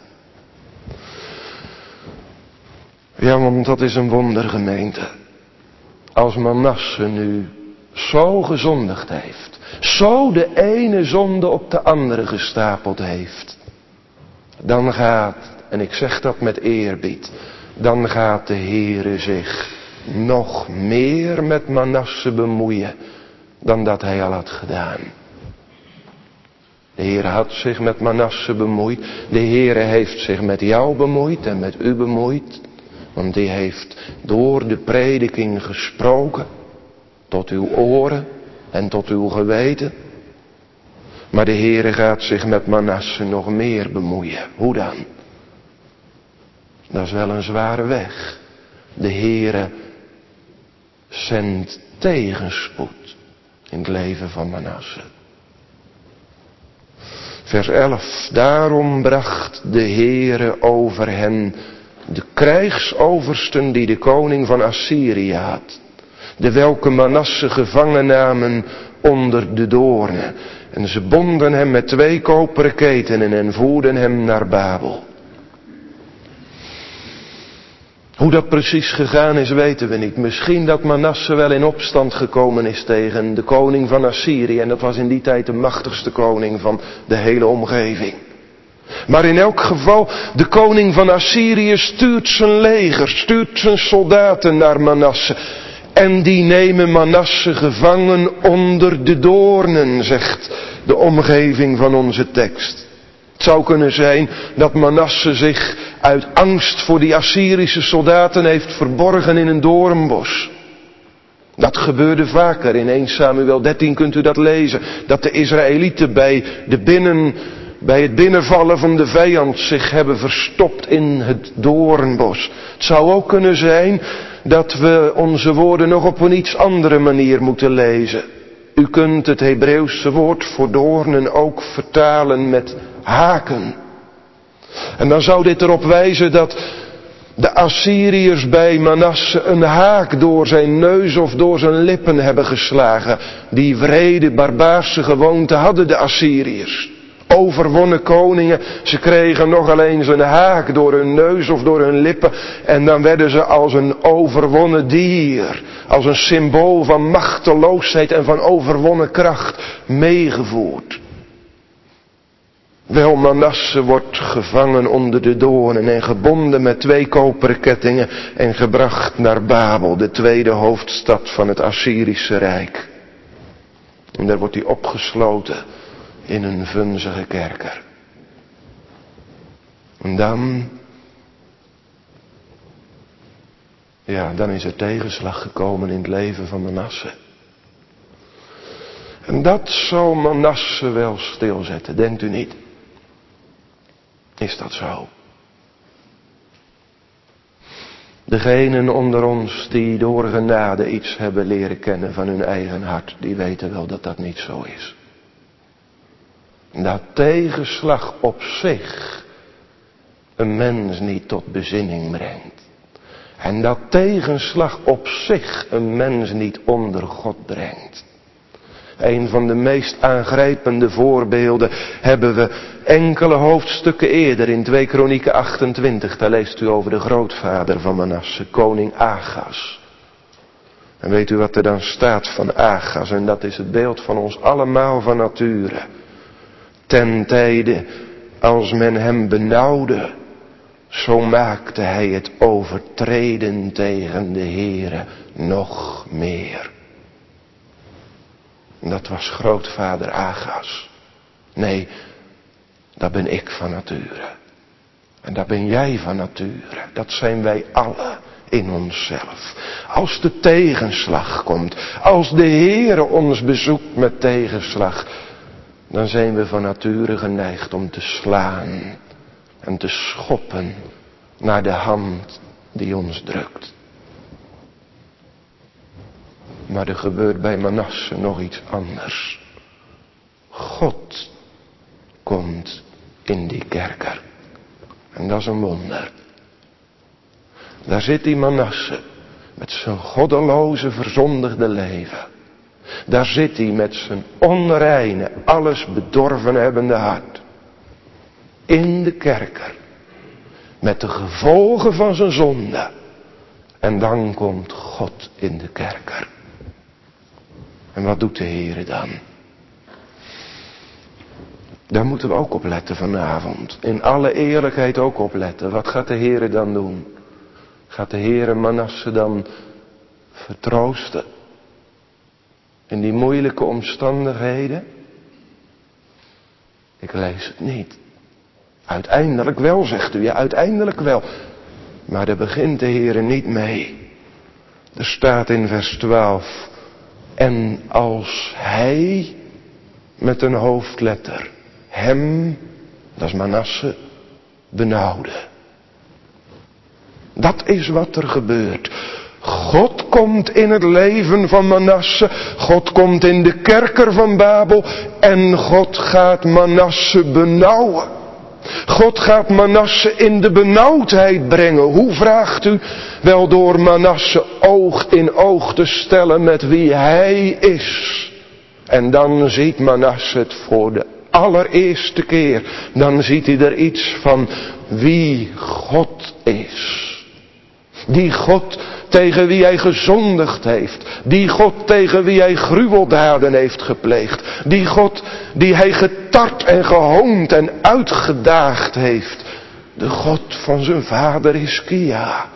Ja, want dat is een wondergemeente. Als Manasse nu zo gezondigd heeft. Zo de ene zonde op de andere gestapeld heeft. Dan gaat, en ik zeg dat met eerbied. Dan gaat de Heere zich nog meer met Manasse bemoeien. Dan dat hij al had gedaan. De Heere had zich met Manasse bemoeid. De Heere heeft zich met jou bemoeid en met u bemoeid. Want die heeft door de prediking gesproken. Tot uw oren en tot uw geweten. Maar de Heere gaat zich met Manasse nog meer bemoeien. Hoe dan? Dat is wel een zware weg. De Heere zendt tegenspoed in het leven van Manasse. Vers elf. Daarom bracht de Heere over hen de krijgsoversten die de koning van Assyrië had. De welke Manasse gevangen namen onder de doornen. En ze bonden hem met twee koperen ketenen en voerden hem naar Babel. Hoe dat precies gegaan is weten we niet. Misschien dat Manasse wel in opstand gekomen is tegen de koning van Assyrië. En dat was in die tijd de machtigste koning van de hele omgeving. Maar in elk geval, de koning van Assyrië stuurt zijn leger, stuurt zijn soldaten naar Manasse. En die nemen Manasse gevangen onder de doornen, zegt de omgeving van onze tekst. Het zou kunnen zijn dat Manasse zich uit angst voor die Assyrische soldaten heeft verborgen in een doornbos. Dat gebeurde vaker. In eerste Samuel dertien kunt u dat lezen. Dat de Israëlieten bij, de binnen, bij het binnenvallen van de vijand zich hebben verstopt in het doornbos. Het zou ook kunnen zijn dat we onze woorden nog op een iets andere manier moeten lezen. U kunt het Hebreeuwse woord voor doornen ook vertalen met haken. En dan zou dit erop wijzen dat de Assyriërs bij Manasse een haak door zijn neus of door zijn lippen hebben geslagen. Die wrede barbaarse gewoonte hadden de Assyriërs. Overwonnen koningen, ze kregen nogal eens een haak door hun neus of door hun lippen. En dan werden ze als een overwonnen dier, als een symbool van machteloosheid en van overwonnen kracht meegevoerd. Wel, Manasse wordt gevangen onder de doornen en gebonden met twee koperen kettingen en gebracht naar Babel, de tweede hoofdstad van het Assyrische Rijk. En daar wordt hij opgesloten in een vunzige kerker. En dan, ja, dan is er tegenslag gekomen in het leven van Manasse. En dat zal Manasse wel stilzetten, denkt u niet? Is dat zo? Degenen onder ons die door genade iets hebben leren kennen van hun eigen hart, die weten wel dat dat niet zo is. Dat tegenslag op zich een mens niet tot bezinning brengt. En dat tegenslag op zich een mens niet onder God brengt. Een van de meest aangrijpende voorbeelden hebben we enkele hoofdstukken eerder in twee Kronieken achtentwintig. Daar leest u over de grootvader van Manasse, koning Agas. En weet u wat er dan staat van Agas? En dat is het beeld van ons allemaal van nature. Ten tijde als men hem benauwde, zo maakte hij het overtreden tegen de Heere nog meer. Dat was grootvader Agas. Nee, dat ben ik van nature. En dat ben jij van nature. Dat zijn wij allen in onszelf. Als de tegenslag komt, als de Heere ons bezoekt met tegenslag, dan zijn we van nature geneigd om te slaan en te schoppen naar de hand die ons drukt. Maar er gebeurt bij Manasse nog iets anders. God komt in die kerker. En dat is een wonder. Daar zit die Manasse met zijn goddeloze, verzondigde leven. Daar zit hij met zijn onreine, alles bedorven hebbende hart. In de kerker. Met de gevolgen van zijn zonde. En dan komt God in de kerker. En wat doet de Heere dan? Daar moeten we ook op letten vanavond. In alle eerlijkheid ook op letten. Wat gaat de Heere dan doen? Gaat de Heere Manasse dan vertroosten? In die moeilijke omstandigheden? Ik lees het niet. Uiteindelijk wel, zegt u. Ja, uiteindelijk wel. Maar daar begint de Heere niet mee. Er staat in vers twaalf. En als hij, met een hoofdletter, hem, dat is Manasse, benauwde. Dat is wat er gebeurt. God komt in het leven van Manasse. God komt in de kerker van Babel. En God gaat Manasse benauwen. God gaat Manasse in de benauwdheid brengen. Hoe vraagt u? Wel door Manasse oog in oog te stellen met wie hij is. En dan ziet Manasse het voor de allereerste keer. Dan ziet hij er iets van wie God is. Die God tegen wie hij gezondigd heeft. Die God tegen wie hij gruweldaden heeft gepleegd. Die God die hij getart en gehoond en uitgedaagd heeft. De God van zijn vader Hiskia.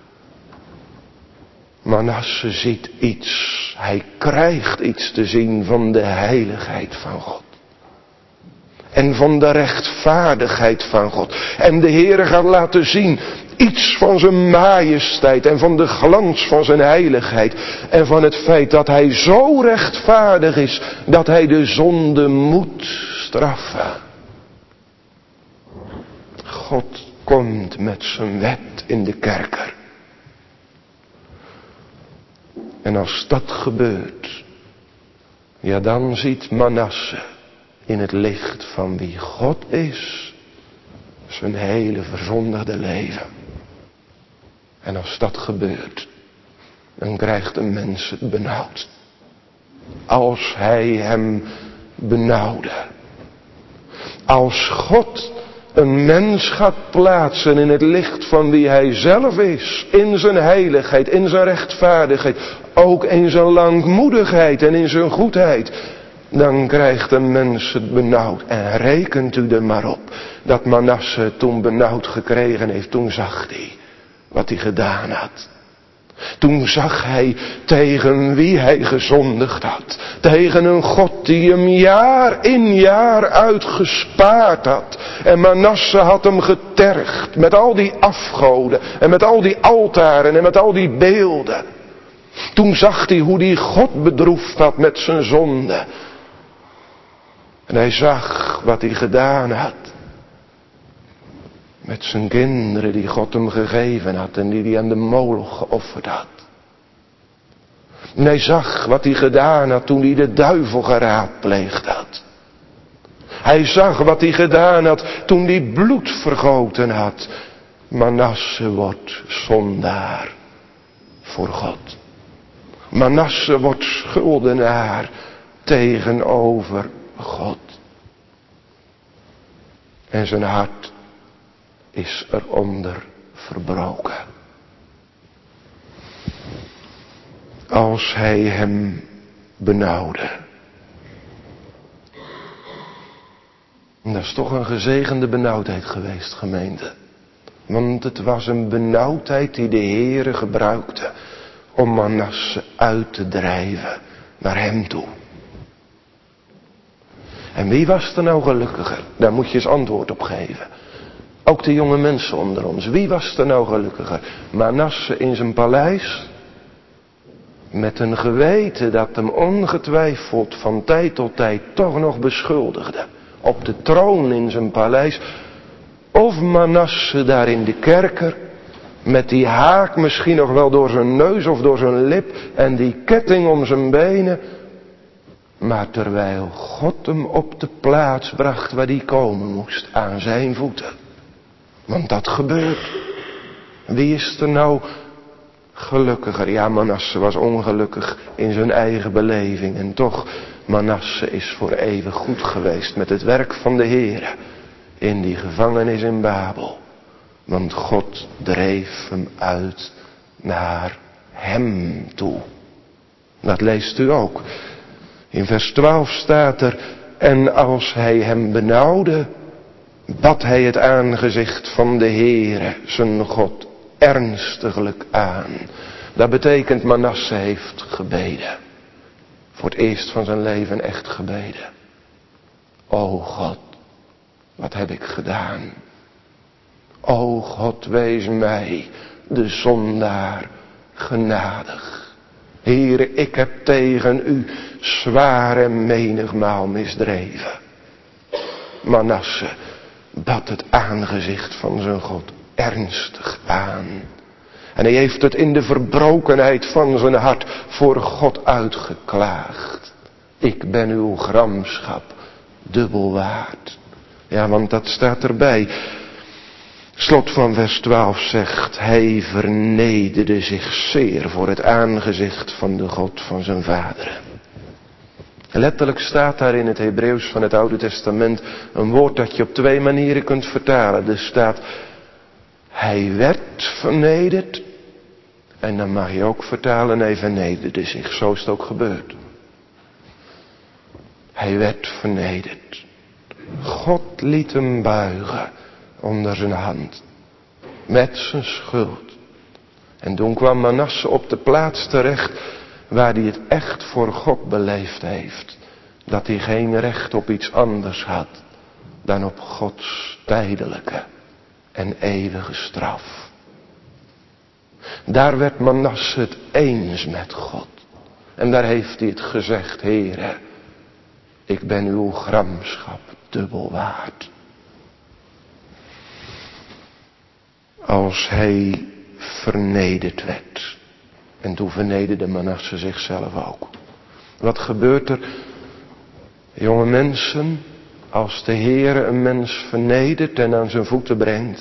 Manasse ziet iets. Hij krijgt iets te zien van de heiligheid van God. En van de rechtvaardigheid van God. En de Heere gaat laten zien iets van zijn majesteit en van de glans van zijn heiligheid. En van het feit dat hij zo rechtvaardig is dat hij de zonde moet straffen. God komt met zijn wet in de kerker. En als dat gebeurt, ja dan ziet Manasse in het licht van wie God is, zijn hele verzondigde leven. En als dat gebeurt, dan krijgt een mens het benauwd. Als hij hem benauwde. Als God een mens gaat plaatsen in het licht van wie hij zelf is. In zijn heiligheid, in zijn rechtvaardigheid. Ook in zijn langmoedigheid en in zijn goedheid. Dan krijgt een mens het benauwd. En rekent u er maar op dat Manasse het toen benauwd gekregen heeft. Toen zag hij wat hij gedaan had. Toen zag hij tegen wie hij gezondigd had. Tegen een God die hem jaar in jaar uit gespaard had. En Manasse had hem getergd met al die afgoden en met al die altaren en met al die beelden. Toen zag hij hoe die God bedroefd had met zijn zonde. En hij zag wat hij gedaan had. Met zijn kinderen die God hem gegeven had en die hij aan de Moloch geofferd had. En hij zag wat hij gedaan had toen hij de duivel geraadpleegd had. Hij zag wat hij gedaan had toen hij bloed vergoten had. Manasse wordt zondaar voor God. Manasse wordt schuldenaar tegenover God. En zijn hart is eronder verbroken. Als hij hem benauwde. Dat is toch een gezegende benauwdheid geweest, gemeente. Want het was een benauwdheid die de Heere gebruikte om Manasse uit te drijven naar hem toe. En wie was er nou gelukkiger? Daar moet je eens antwoord op geven. Ook de jonge mensen onder ons. Wie was er nou gelukkiger? Manasse in zijn paleis? Met een geweten dat hem ongetwijfeld van tijd tot tijd toch nog beschuldigde. Op de troon in zijn paleis. Of Manasse daar in de kerker. Met die haak misschien nog wel door zijn neus of door zijn lip. En die ketting om zijn benen. Maar terwijl God hem op de plaats bracht waar hij komen moest. Aan zijn voeten. Want dat gebeurt. Wie is er nou gelukkiger? Ja, Manasse was ongelukkig in zijn eigen beleving. En toch, Manasse is voor eeuwig goed geweest met het werk van de Heere. In die gevangenis in Babel. Want God dreef hem uit naar hem toe. Dat leest u ook. In vers twaalf staat er, en als hij hem benauwde, bad hij het aangezicht van de Heere, zijn God, ernstiglijk aan. Dat betekent, Manasse heeft gebeden. Voor het eerst van zijn leven echt gebeden. O God, wat heb ik gedaan? O God, wees mij, de zondaar, genadig. Heere, ik heb tegen u zwaar en menigmaal misdreven. Manasse bad het aangezicht van zijn God ernstig aan. En hij heeft het in de verbrokenheid van zijn hart voor God uitgeklaagd. Ik ben uw gramschap dubbel waard. Ja, want dat staat erbij. Slot van vers twaalf zegt, hij vernederde zich zeer voor het aangezicht van de God van zijn vaderen. Letterlijk staat daar in het Hebreeuws van het Oude Testament een woord dat je op twee manieren kunt vertalen. Er staat, hij werd vernederd. En dan mag je ook vertalen, hij vernederde zich. Zo is het ook gebeurd. Hij werd vernederd. God liet hem buigen onder zijn hand. Met zijn schuld. En toen kwam Manasse op de plaats terecht waar hij het echt voor God beleefd heeft. Dat hij geen recht op iets anders had dan op Gods tijdelijke en eeuwige straf. Daar werd Manasse het eens met God. En daar heeft hij het gezegd, Heere, ik ben uw gramschap dubbel waard. Als hij vernederd werd. En toen vernederde Manasse zichzelf ook. Wat gebeurt er, jonge mensen, als de Heere een mens vernedert en aan zijn voeten brengt?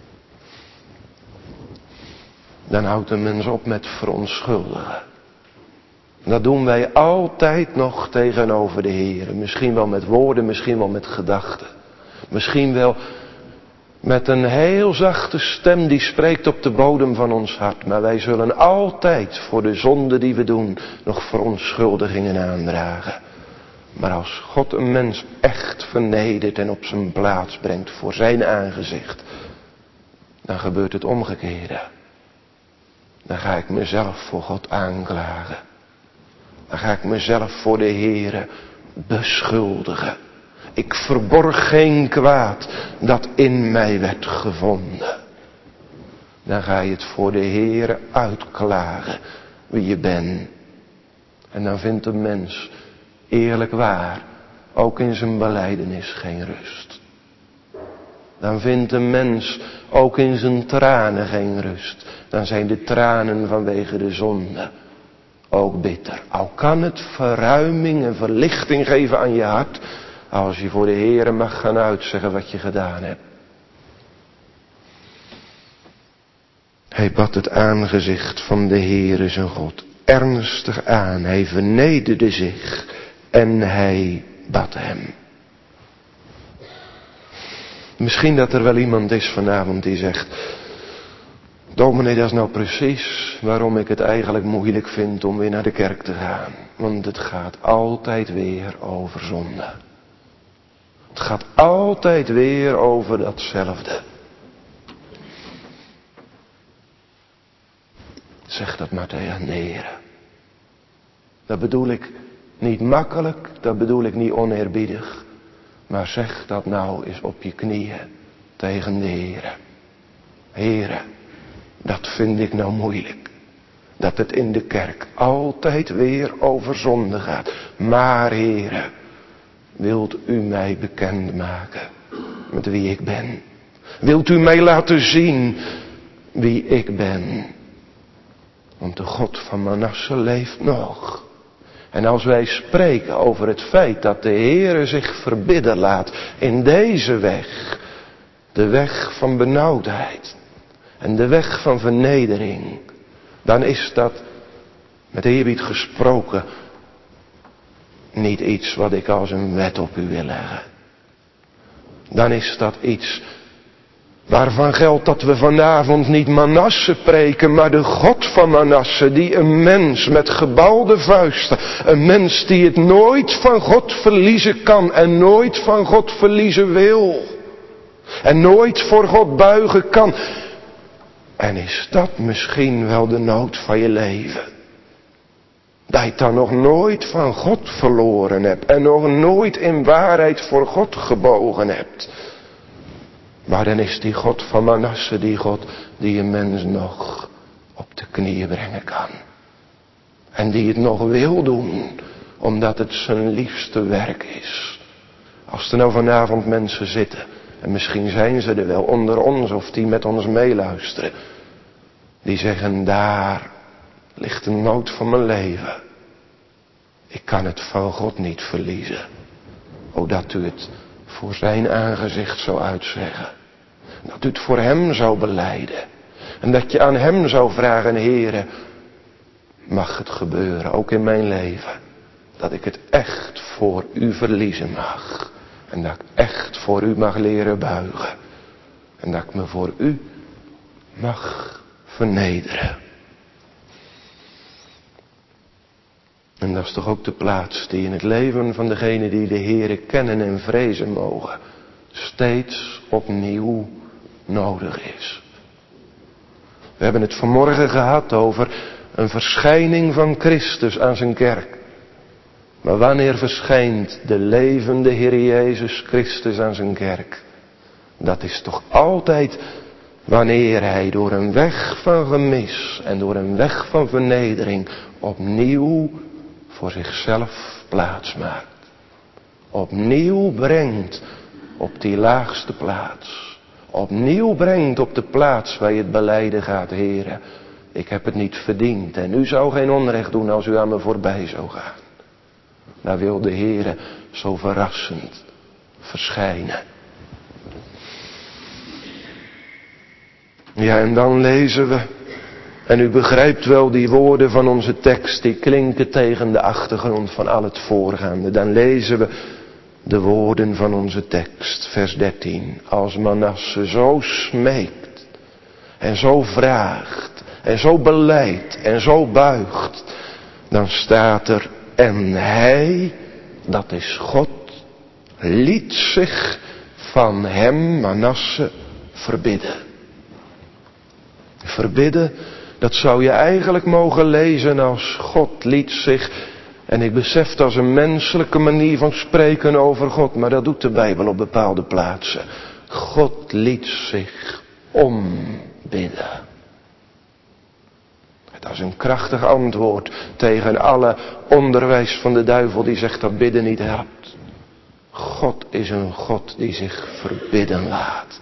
Dan houdt een mens op met verontschuldigen. Dat doen wij altijd nog tegenover de Heere. Misschien wel met woorden, misschien wel met gedachten. Misschien wel met een heel zachte stem die spreekt op de bodem van ons hart. Maar wij zullen altijd voor de zonde die we doen nog verontschuldigingen aandragen. Maar als God een mens echt vernedert en op zijn plaats brengt voor zijn aangezicht, dan gebeurt het omgekeerde. Dan ga ik mezelf voor God aanklagen. Dan ga ik mezelf voor de Heere beschuldigen. Ik verborg geen kwaad dat in mij werd gevonden. Dan ga je het voor de Heere uitklagen wie je bent. En dan vindt een mens eerlijk waar ook in zijn belijdenis geen rust. Dan vindt een mens ook in zijn tranen geen rust. Dan zijn de tranen vanwege de zonde ook bitter. Al kan het verruiming en verlichting geven aan je hart, als je voor de Heere mag gaan uitzeggen wat je gedaan hebt. Hij bad het aangezicht van de Heere zijn God ernstig aan. Hij vernederde zich En hij bad hem. Misschien dat er wel iemand is vanavond die zegt: dominee, dat is nou precies waarom ik het eigenlijk moeilijk vind om weer naar de kerk te gaan. Want het gaat altijd weer over zonde. Het gaat altijd weer over datzelfde. Zeg dat maar tegen de Heere. Dat bedoel ik niet makkelijk, dat bedoel ik niet oneerbiedig. Maar zeg dat nou eens op je knieën tegen de Heere. Heere, dat vind ik nou moeilijk. Dat het in de kerk altijd weer over zonde gaat. Maar Heere, wilt u mij bekendmaken met wie ik ben? Wilt u mij laten zien wie ik ben? Want de God van Manasse leeft nog. En als wij spreken over het feit dat de Heere zich verbidden laat in deze weg, de weg van benauwdheid en de weg van vernedering, dan is dat, met eerbied gesproken, niet iets wat ik als een wet op u wil leggen. Dan is dat iets waarvan geldt dat we vanavond niet Manasse preken, maar de God van Manasse, die een mens met gebalde vuisten, een mens die het nooit van God verliezen kan en nooit van God verliezen wil. En nooit voor God buigen kan. En is dat misschien wel de nood van je leven? Dat je het dan nog nooit van God verloren hebt en nog nooit in waarheid voor God gebogen hebt. Maar dan is die God van Manasse die God die een mens nog op de knieën brengen kan. En die het nog wil doen, omdat het zijn liefste werk is. Als er nou vanavond mensen zitten, en misschien zijn ze er wel onder ons of die met ons meeluisteren, die zeggen: daar ligt de nood van mijn leven. Ik kan het van God niet verliezen. O, dat u het voor zijn aangezicht zou uitzeggen. Dat u het voor hem zou belijden. En dat je aan hem zou vragen: Heere, mag het gebeuren, ook in mijn leven, dat ik het echt voor u verliezen mag. En dat ik echt voor u mag leren buigen. En dat ik me voor u mag vernederen. En dat is toch ook de plaats die in het leven van degenen die de Heere kennen en vrezen mogen, steeds opnieuw nodig is. We hebben het vanmorgen gehad over een verschijning van Christus aan zijn kerk. Maar wanneer verschijnt de levende Heer Jezus Christus aan zijn kerk? Dat is toch altijd wanneer hij door een weg van gemis en door een weg van vernedering opnieuw voor zichzelf plaats maakt. Opnieuw brengt op die laagste plaats. Opnieuw brengt op de plaats waar je het belijden gaat: Heere, ik heb het niet verdiend en u zou geen onrecht doen als u aan me voorbij zou gaan. Daar wil de Heere zo verrassend verschijnen. Ja, en dan lezen we, en u begrijpt wel die woorden van onze tekst, die klinken tegen de achtergrond van al het voorgaande. Dan lezen we de woorden van onze tekst, vers dertien. Als Manasse zo smeekt en zo vraagt en zo belijdt en zo buigt, dan staat er: en hij, dat is God, liet zich van hem, Manasse, verbidden. Verbidden, dat zou je eigenlijk mogen lezen als God liet zich, en ik besef dat is een menselijke manier van spreken over God, maar dat doet de Bijbel op bepaalde plaatsen. God liet zich ombidden. Dat is een krachtig antwoord tegen alle onderwijs van de duivel die zegt dat bidden niet helpt. God is een God die zich verbidden laat.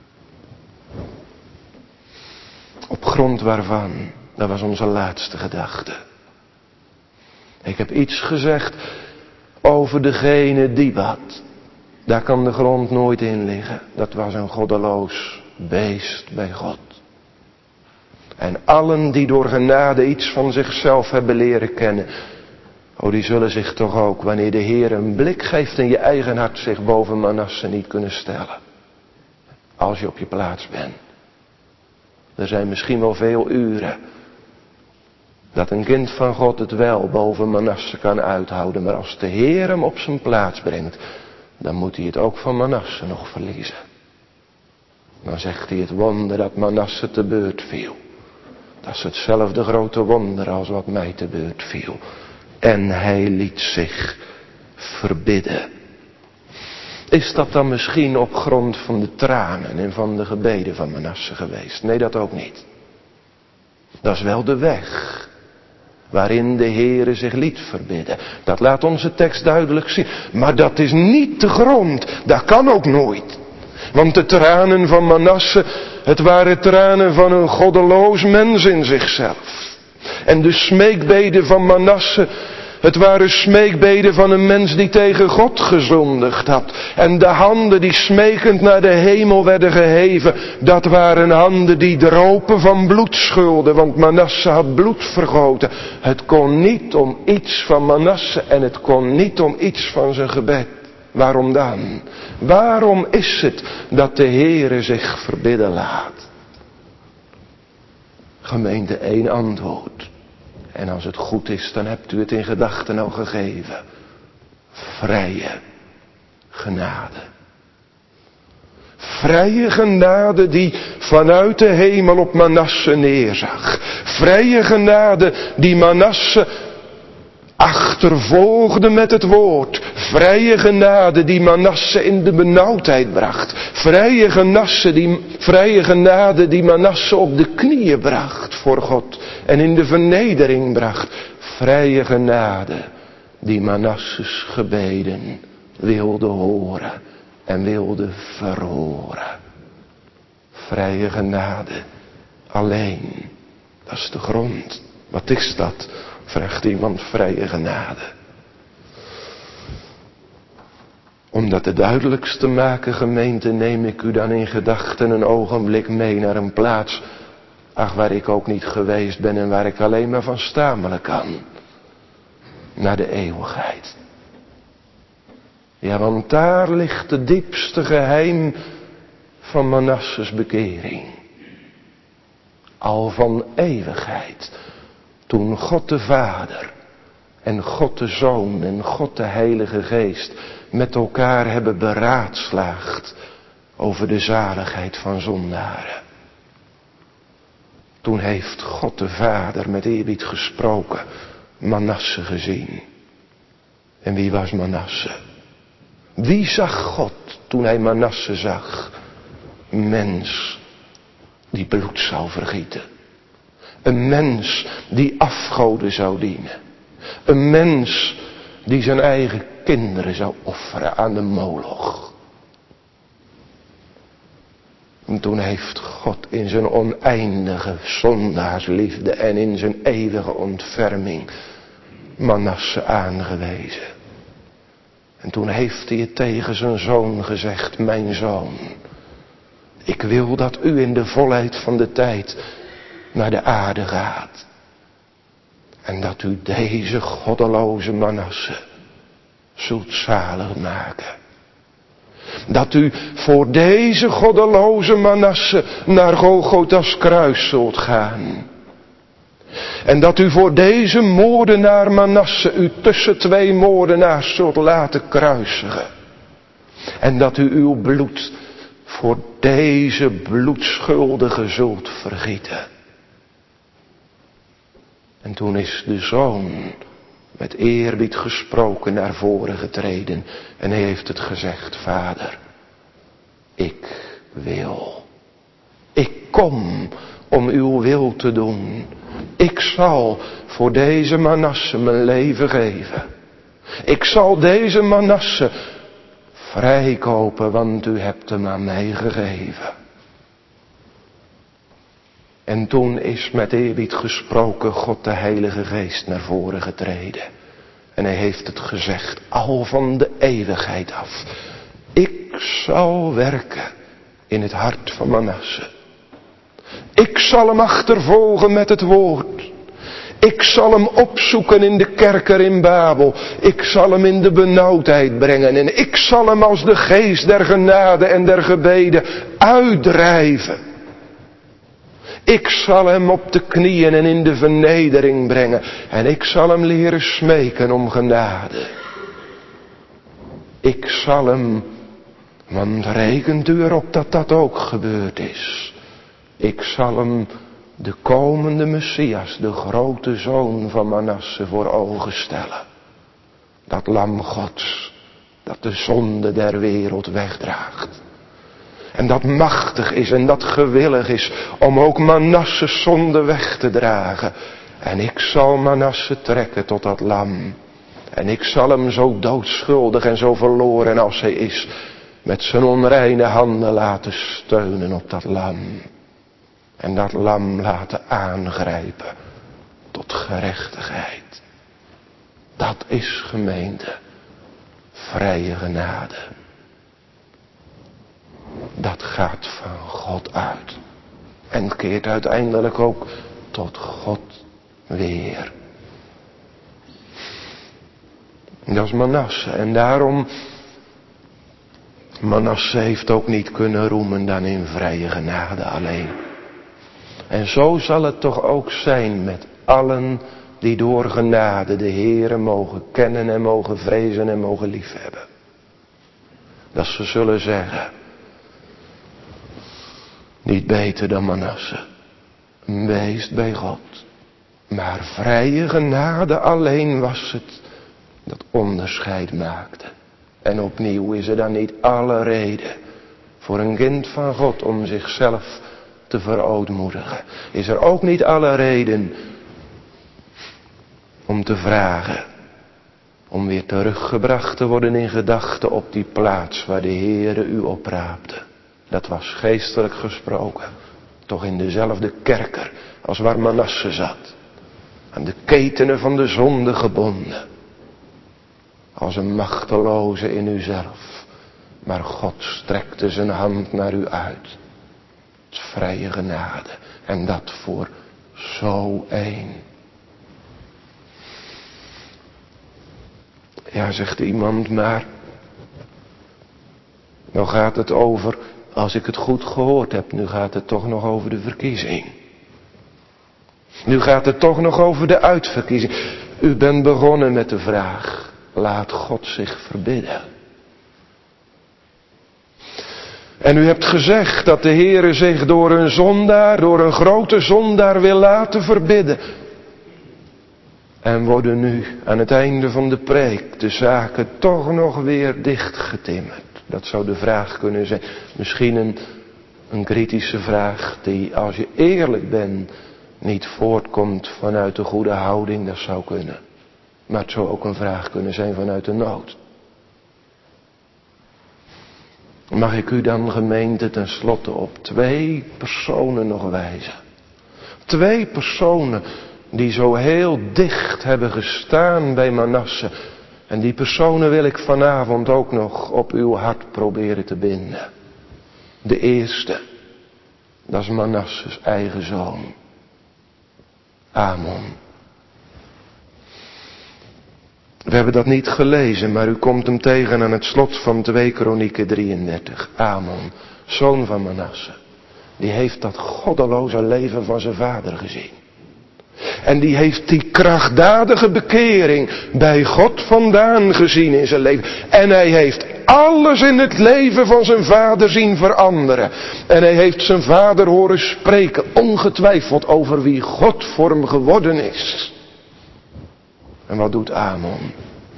Op grond waarvan, dat was onze laatste gedachte. Ik heb iets gezegd over degene die bad. Daar kan de grond nooit in liggen. Dat was een goddeloos beest bij God. En allen die door genade iets van zichzelf hebben leren kennen, Oh, die zullen zich toch ook, wanneer de Heer een blik geeft in je eigen hart, zich boven Manasse niet kunnen stellen. Als je op je plaats bent. Er zijn misschien wel veel uren dat een kind van God het wel boven Manasse kan uithouden. Maar als de Heer hem op zijn plaats brengt, dan moet hij het ook van Manasse nog verliezen. Dan zegt hij het wonder dat Manasse te beurt viel. Dat is hetzelfde grote wonder als wat mij te beurt viel. En hij liet zich verbidden. Is dat dan misschien op grond van de tranen en van de gebeden van Manasse geweest? Nee, dat ook niet. Dat is wel de weg waarin de Heere zich liet verbidden. Dat laat onze tekst duidelijk zien. Maar dat is niet de grond. Dat kan ook nooit. Want de tranen van Manasse, het waren tranen van een goddeloos mens in zichzelf. En de smeekbeden van Manasse, het waren smeekbeden van een mens die tegen God gezondigd had. En de handen die smekend naar de hemel werden geheven, dat waren handen die dropen van bloedschulden. Want Manasse had bloed vergoten. Het kon niet om iets van Manasse en het kon niet om iets van zijn gebed. Waarom dan? Waarom is het dat de Heere zich verbidden laat? Gemeente, één antwoord. En als het goed is, dan hebt u het in gedachten al gegeven. Vrije genade. Vrije genade die vanuit de hemel op Manasse neerzag. Vrije genade die Manasse achtervolgde met het woord. Vrije genade die Manasse in de benauwdheid bracht. Vrije genade die, vrije genade die Manasse op de knieën bracht voor God. En in de vernedering bracht. Vrije genade die Manasses gebeden wilde horen en wilde verhoren. Vrije genade alleen. Dat is de grond. Wat is dat? Vraagt iemand. Vrije genade. Om dat het duidelijkst te maken, gemeente, neem ik u dan in gedachten een ogenblik mee naar een plaats, ach, waar ik ook niet geweest ben en waar ik alleen maar van stamelen kan. Naar de eeuwigheid. Ja, want daar ligt het diepste geheim van Manasses bekering. Al van eeuwigheid. Toen God de Vader en God de Zoon en God de Heilige Geest met elkaar hebben beraadslaagd over de zaligheid van zondaren. Toen heeft God de Vader met eerbied gesproken, Manasse gezien. En wie was Manasse? Wie zag God toen hij Manasse zag? Een mens die bloed zou vergieten. Een mens die afgoden zou dienen. Een mens die zijn eigen kinderen zou offeren aan de Moloch. En toen heeft God in zijn oneindige zondaarsliefde en in zijn eeuwige ontferming Manasse aangewezen. En toen heeft hij het tegen zijn zoon gezegd, mijn zoon, ik wil dat u in de volheid van de tijd naar de aarde gaat. En dat u deze goddeloze Manasse zult zalig maken. Dat u voor deze goddeloze Manasse naar Golgotha's kruis zult gaan. En dat u voor deze moordenaar Manasse u tussen twee moordenaars zult laten kruisigen. En dat u uw bloed voor deze bloedschuldige zult vergieten. En toen is de zoon met eerbied gesproken naar voren getreden. En hij heeft het gezegd, Vader, ik wil. Ik kom om uw wil te doen. Ik zal voor deze Manasse mijn leven geven. Ik zal deze Manasse vrijkopen, want u hebt hem aan mij gegeven. En toen is met eerbied gesproken God de Heilige Geest naar voren getreden. En hij heeft het gezegd, al van de eeuwigheid af. Ik zal werken in het hart van Manasse. Ik zal hem achtervolgen met het woord. Ik zal hem opzoeken in de kerker in Babel. Ik zal hem in de benauwdheid brengen. En ik zal hem als de geest der genade en der gebeden uitdrijven. Ik zal hem op de knieën en in de vernedering brengen. En ik zal hem leren smeken om genade. Ik zal hem, want rekent u erop dat dat ook gebeurd is. Ik zal hem de komende Messias, de grote zoon van Manasse, voor ogen stellen. Dat lam Gods, dat de zonde der wereld wegdraagt. En dat machtig is en dat gewillig is om ook Manasse's zonde weg te dragen. En ik zal Manasse trekken tot dat lam. En ik zal hem zo doodschuldig en zo verloren als hij is, met zijn onreine handen laten steunen op dat lam. En dat lam laten aangrijpen tot gerechtigheid. Dat is, gemeente, vrije genade. Dat gaat van God uit. En keert uiteindelijk ook tot God weer. Dat is Manasse. En daarom, Manasse heeft ook niet kunnen roemen dan in vrije genade alleen. En zo zal het toch ook zijn met allen die door genade de Heere mogen kennen en mogen vrezen en mogen liefhebben. Dat ze zullen zeggen, niet beter dan Manasse, wees bij God. Maar vrije genade alleen was het dat onderscheid maakte. En opnieuw is er dan niet alle reden voor een kind van God om zichzelf te verootmoedigen. Is er ook niet alle reden om te vragen, om weer teruggebracht te worden in gedachten op die plaats waar de Heere u opraapte. Dat was geestelijk gesproken, toch in dezelfde kerker als waar Manasse zat. Aan de ketenen van de zonde gebonden. Als een machteloze in uzelf. Maar God strekte zijn hand naar u uit. Het is vrije genade. En dat voor zo één. Ja, zegt iemand, maar nou gaat het over, als ik het goed gehoord heb, nu gaat het toch nog over de verkiezing. Nu gaat het toch nog over de uitverkiezing. U bent begonnen met de vraag, laat God zich verbidden. En u hebt gezegd dat de Heere zich door een zondaar, door een grote zondaar wil laten verbidden. En worden nu aan het einde van de preek de zaken toch nog weer dichtgetimmerd. Dat zou de vraag kunnen zijn. Misschien een, een kritische vraag die, als je eerlijk bent, niet voortkomt vanuit de goede houding. Dat zou kunnen. Maar het zou ook een vraag kunnen zijn vanuit de nood. Mag ik u dan, gemeente, tenslotte op twee personen nog wijzen. Twee personen die zo heel dicht hebben gestaan bij Manasse. En die personen wil ik vanavond ook nog op uw hart proberen te binden. De eerste, dat is Manasses eigen zoon. Amon. We hebben dat niet gelezen, maar u komt hem tegen aan het slot van twee Kronieken drieëndertig. Amon, zoon van Manasse. Die heeft dat goddeloze leven van zijn vader gezien. En die heeft die krachtdadige bekering bij God vandaan gezien in zijn leven. En hij heeft alles in het leven van zijn vader zien veranderen. En hij heeft zijn vader horen spreken, ongetwijfeld over wie God voor hem geworden is. En wat doet Amon?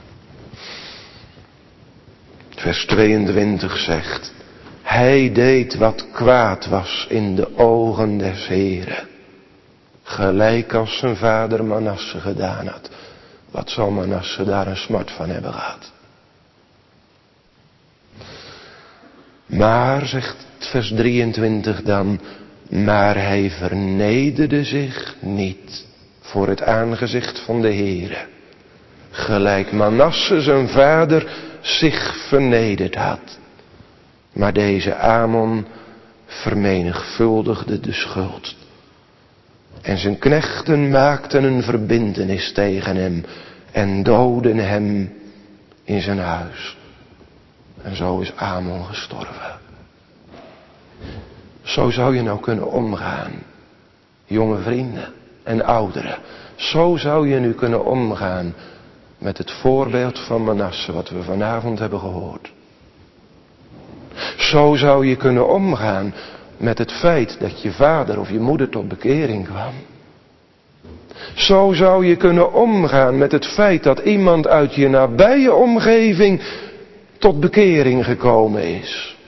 Vers tweeëntwintig zegt, hij deed wat kwaad was in de ogen des Heren. Gelijk als zijn vader Manasse gedaan had. Wat zal Manasse daar een smart van hebben gehad? Maar, zegt vers drieëntwintig dan, maar hij vernederde zich niet voor het aangezicht van de Heere. Gelijk Manasse zijn vader zich vernederd had. Maar deze Amon vermenigvuldigde de schuld. En zijn knechten maakten een verbintenis tegen hem en doodden hem in zijn huis. En zo is Amon gestorven. Zo zou je nou kunnen omgaan, jonge vrienden en ouderen. Zo zou je nu kunnen omgaan met het voorbeeld van Manasse wat we vanavond hebben gehoord. Zo zou je kunnen omgaan met het feit dat je vader of je moeder tot bekering kwam. Zo zou je kunnen omgaan met het feit dat iemand uit je nabije omgeving tot bekering gekomen is.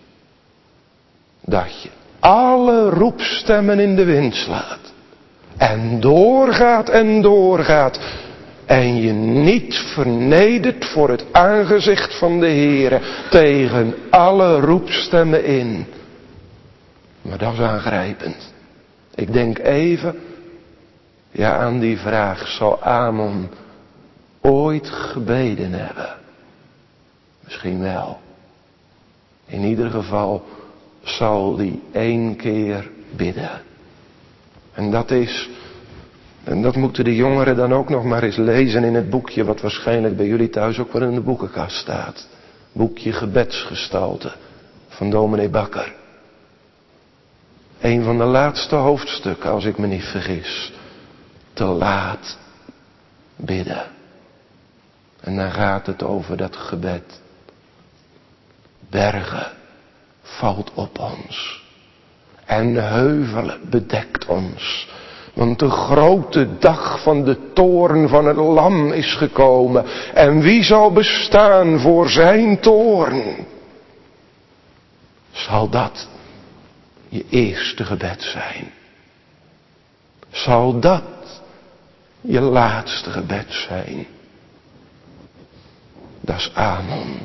Dat je alle roepstemmen in de wind slaat. En doorgaat en doorgaat. En je niet vernedert voor het aangezicht van de Heere tegen alle roepstemmen in. Maar dat is aangrijpend. Ik denk even, ja, aan die vraag, zal Amon ooit gebeden hebben? Misschien wel. In ieder geval zal hij één keer bidden. En dat is, en dat moeten de jongeren dan ook nog maar eens lezen in het boekje wat waarschijnlijk bij jullie thuis ook wel in de boekenkast staat. Boekje Gebedsgestalte van dominee Bakker. Een van de laatste hoofdstukken, als ik me niet vergis. Te laat bidden. En dan gaat het over dat gebed. Bergen valt op ons. En heuvelen bedekt ons. Want de grote dag van de toorn van het lam is gekomen. En wie zal bestaan voor zijn toorn? Zal dat je eerste gebed zijn? Zal dat je laatste gebed zijn? Dat is Amon.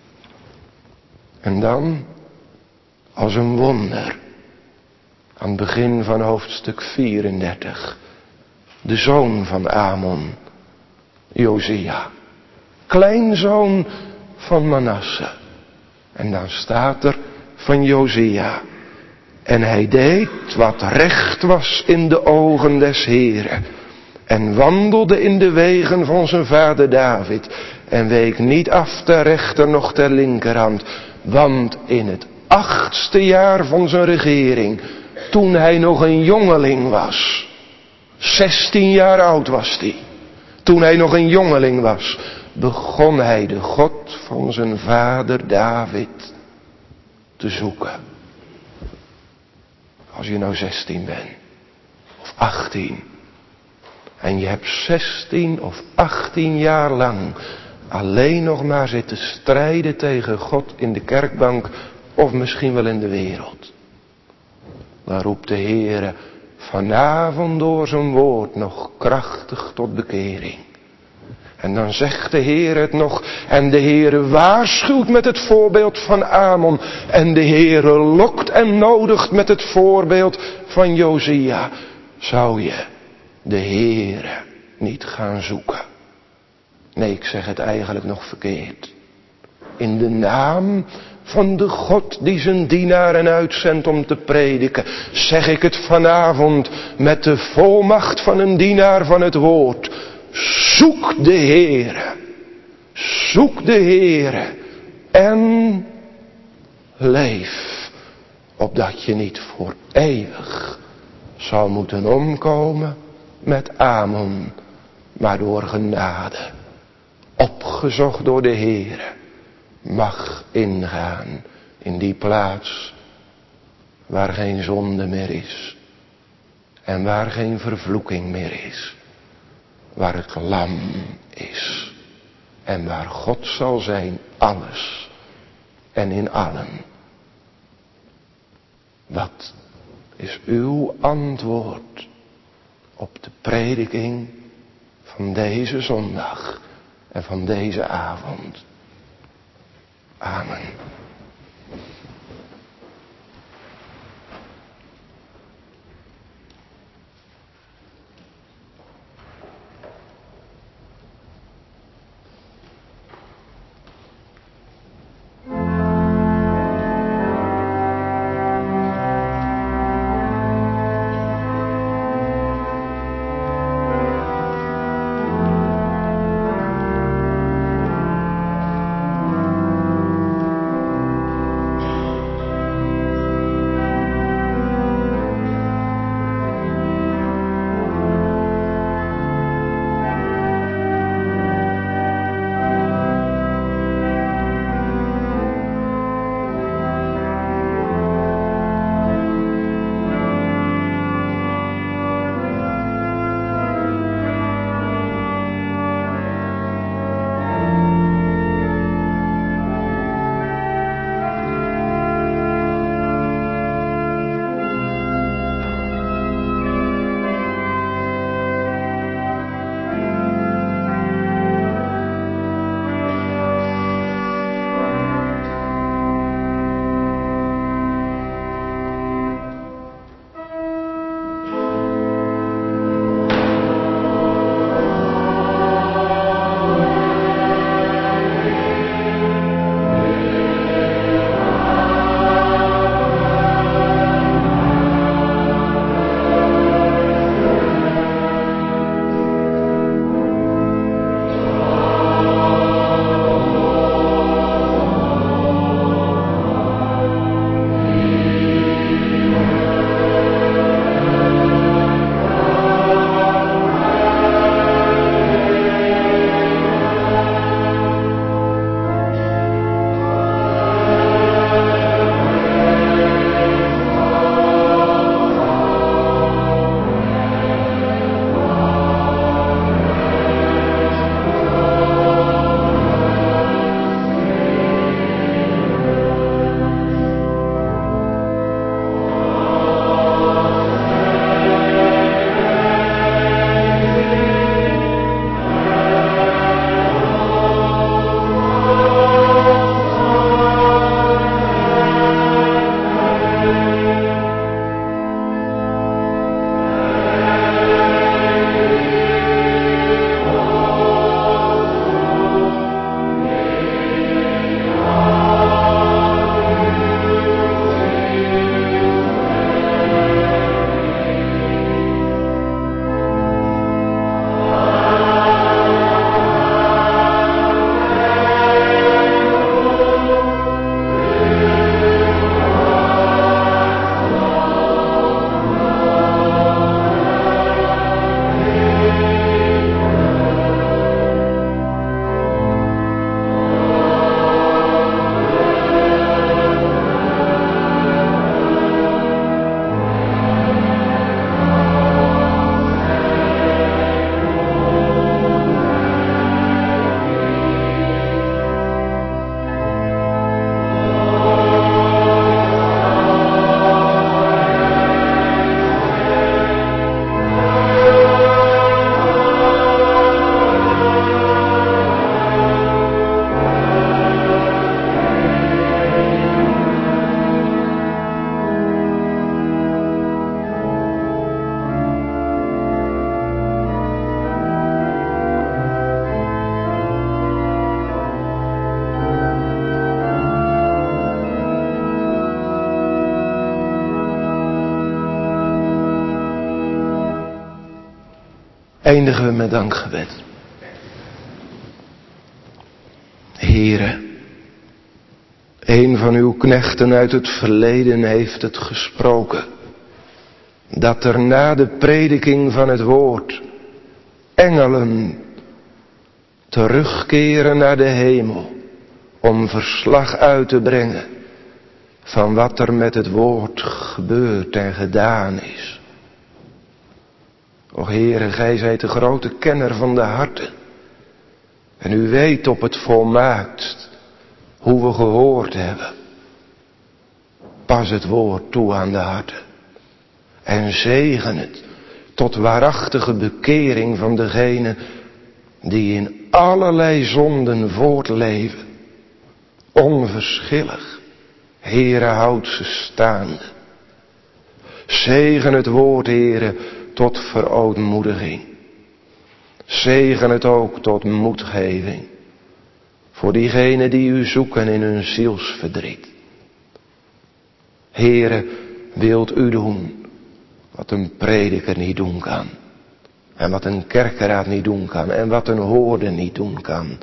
En dan, als een wonder, aan het begin van hoofdstuk vierendertig, de zoon van Amon, Josia, kleinzoon van Manasse. En dan staat er van Josia: en hij deed wat recht was in de ogen des Heeren. En wandelde in de wegen van zijn vader David. En week niet af ter rechter noch ter linkerhand. Want in het achtste jaar van zijn regering, toen hij nog een jongeling was. zestien jaar oud was hij. Toen hij nog een jongeling was, begon hij de God van zijn vader David te zoeken. Als je nou zestien bent, of achttien, en je hebt zestien of achttien jaar lang alleen nog maar zitten strijden tegen God in de kerkbank, of misschien wel in de wereld. Dan roept de Heere vanavond door zijn woord nog krachtig tot bekering. En dan zegt de Heer het nog, en de Heere waarschuwt met het voorbeeld van Amon. En de Heere lokt en nodigt met het voorbeeld van Josia. Zou je de Heere niet gaan zoeken? Nee, ik zeg het eigenlijk nog verkeerd. In de naam van de God die zijn dienaren uitzendt om te prediken, zeg ik het vanavond met de volmacht van een dienaar van het woord. Zoek de Heere. Zoek de Heere. En leef. Opdat je niet voor eeuwig zal moeten omkomen met Amon. Maar door genade, opgezocht door de Heere, mag ingaan in die plaats waar geen zonde meer is. En waar geen vervloeking meer is. Waar het lam is. En waar God zal zijn, alles en in allen. Wat is uw antwoord op de prediking van deze zondag en van deze avond? Amen. eindigen we met dankgebed. Heere, een van uw knechten uit het verleden heeft het gesproken, dat er na de prediking van het woord engelen terugkeren naar de hemel om verslag uit te brengen van wat er met het woord gebeurd en gedaan is. O Heere, gij zijt de grote kenner van de harten. En u weet op het volmaakst hoe we gehoord hebben. Pas het woord toe aan de harten. En zegen het tot waarachtige bekering van degenen die in allerlei zonden voortleven. Onverschillig. Heere, houd ze staande. Zegen het woord, Heere, tot verootmoediging. Zegen het ook tot moedgeving. Voor diegenen die u zoeken in hun zielsverdriet. Heere, wilt u doen wat een prediker niet doen kan. En wat een kerkeraad niet doen kan. En wat een hoorder niet doen kan.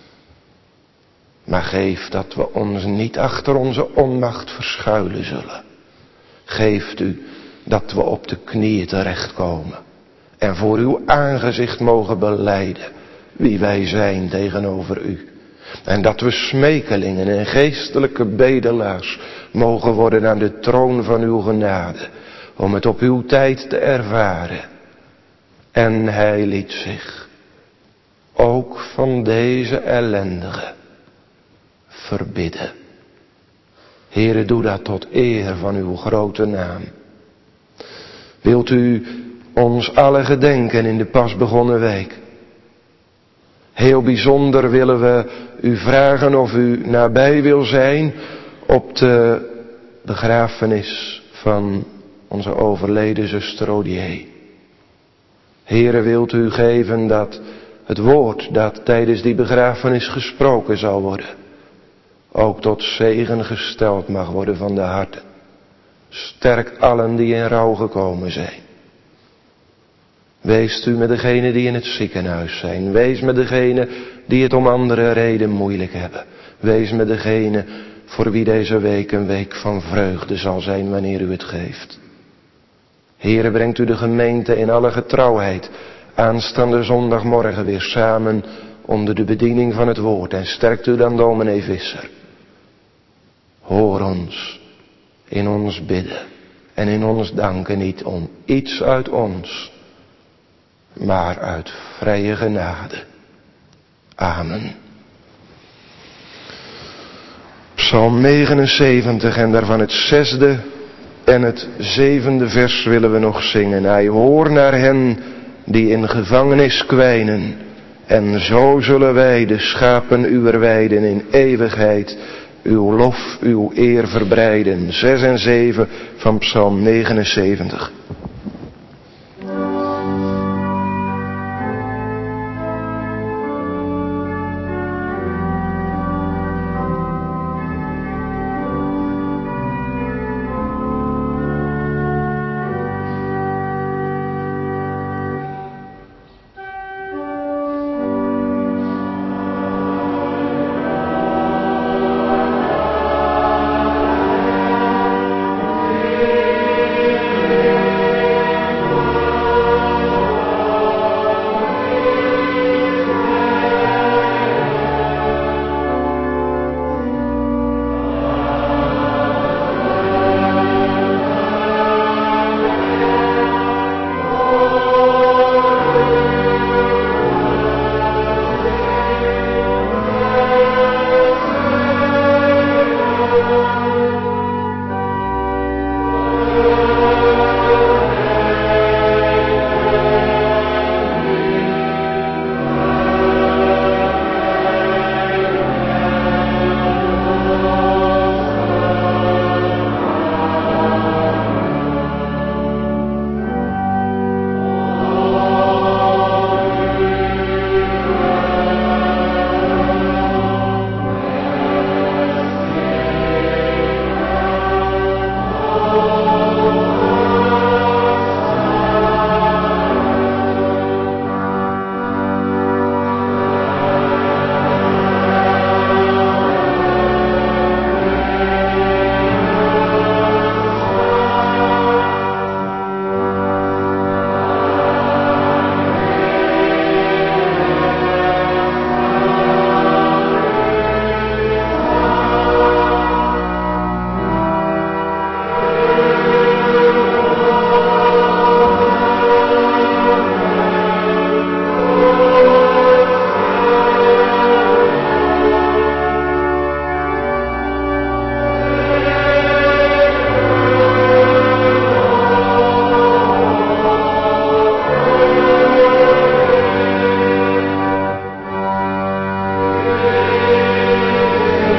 Maar geef dat we ons niet achter onze onmacht verschuilen zullen. Geeft u dat we op de knieën terechtkomen. En voor uw aangezicht mogen belijden wie wij zijn tegenover u. En dat we smekelingen en geestelijke bedelaars mogen worden aan de troon van uw genade. Om het op uw tijd te ervaren. En hij liet zich ook van deze ellendige verbidden. Heere, doe dat tot eer van uw grote naam. Wilt u ons alle gedenken in de pas begonnen week? Heel bijzonder willen we u vragen of u nabij wil zijn op de begrafenis van onze overleden zuster Odier. Heere, wilt u geven dat het woord dat tijdens die begrafenis gesproken zal worden, ook tot zegen gesteld mag worden van de harten. Sterk allen die in rouw gekomen zijn. Wees u met degenen die in het ziekenhuis zijn. Wees met degenen die het om andere reden moeilijk hebben. Wees met degenen voor wie deze week een week van vreugde zal zijn wanneer u het geeft. Heere, brengt u de gemeente in alle getrouwheid aanstaande zondagmorgen weer samen onder de bediening van het woord. En sterkt u dan dominee Visser. Hoor ons in ons bidden en in ons danken, niet om iets uit ons, maar uit vrije genade. Amen. Psalm negenenzeventig en daarvan het zesde en het zevende vers willen we nog zingen. Hij hoor naar hen die in gevangenis kwijnen. En zo zullen wij de schapen uwer weiden in eeuwigheid. Uw lof, uw eer verbreiden. Zes en zeven van Psalm negenenzeventig.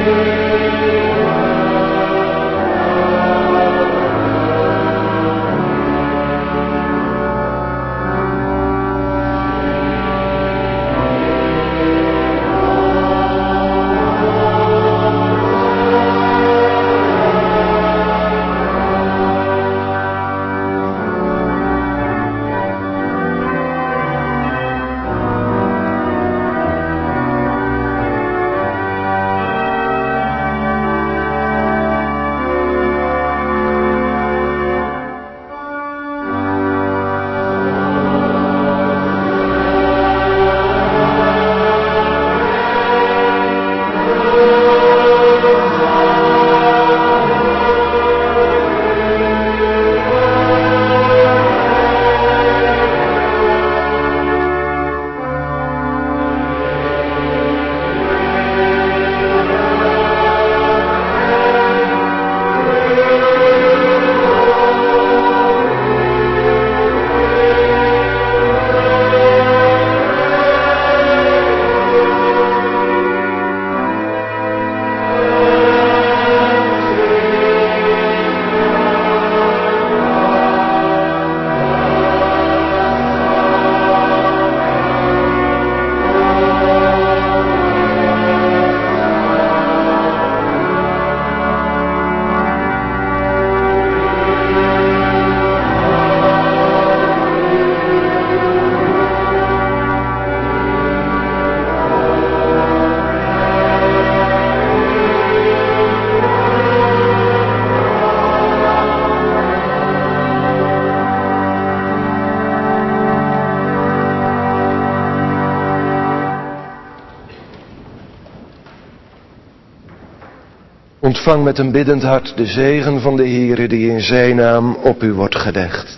Ontvang met een biddend hart de zegen van de Heere die in zijn naam op u wordt gelegd.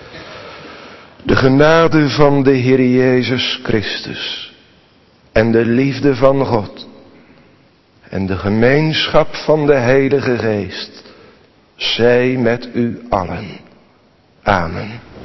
De genade van de Heer Jezus Christus en de liefde van God en de gemeenschap van de Heilige Geest zij met u allen. Amen.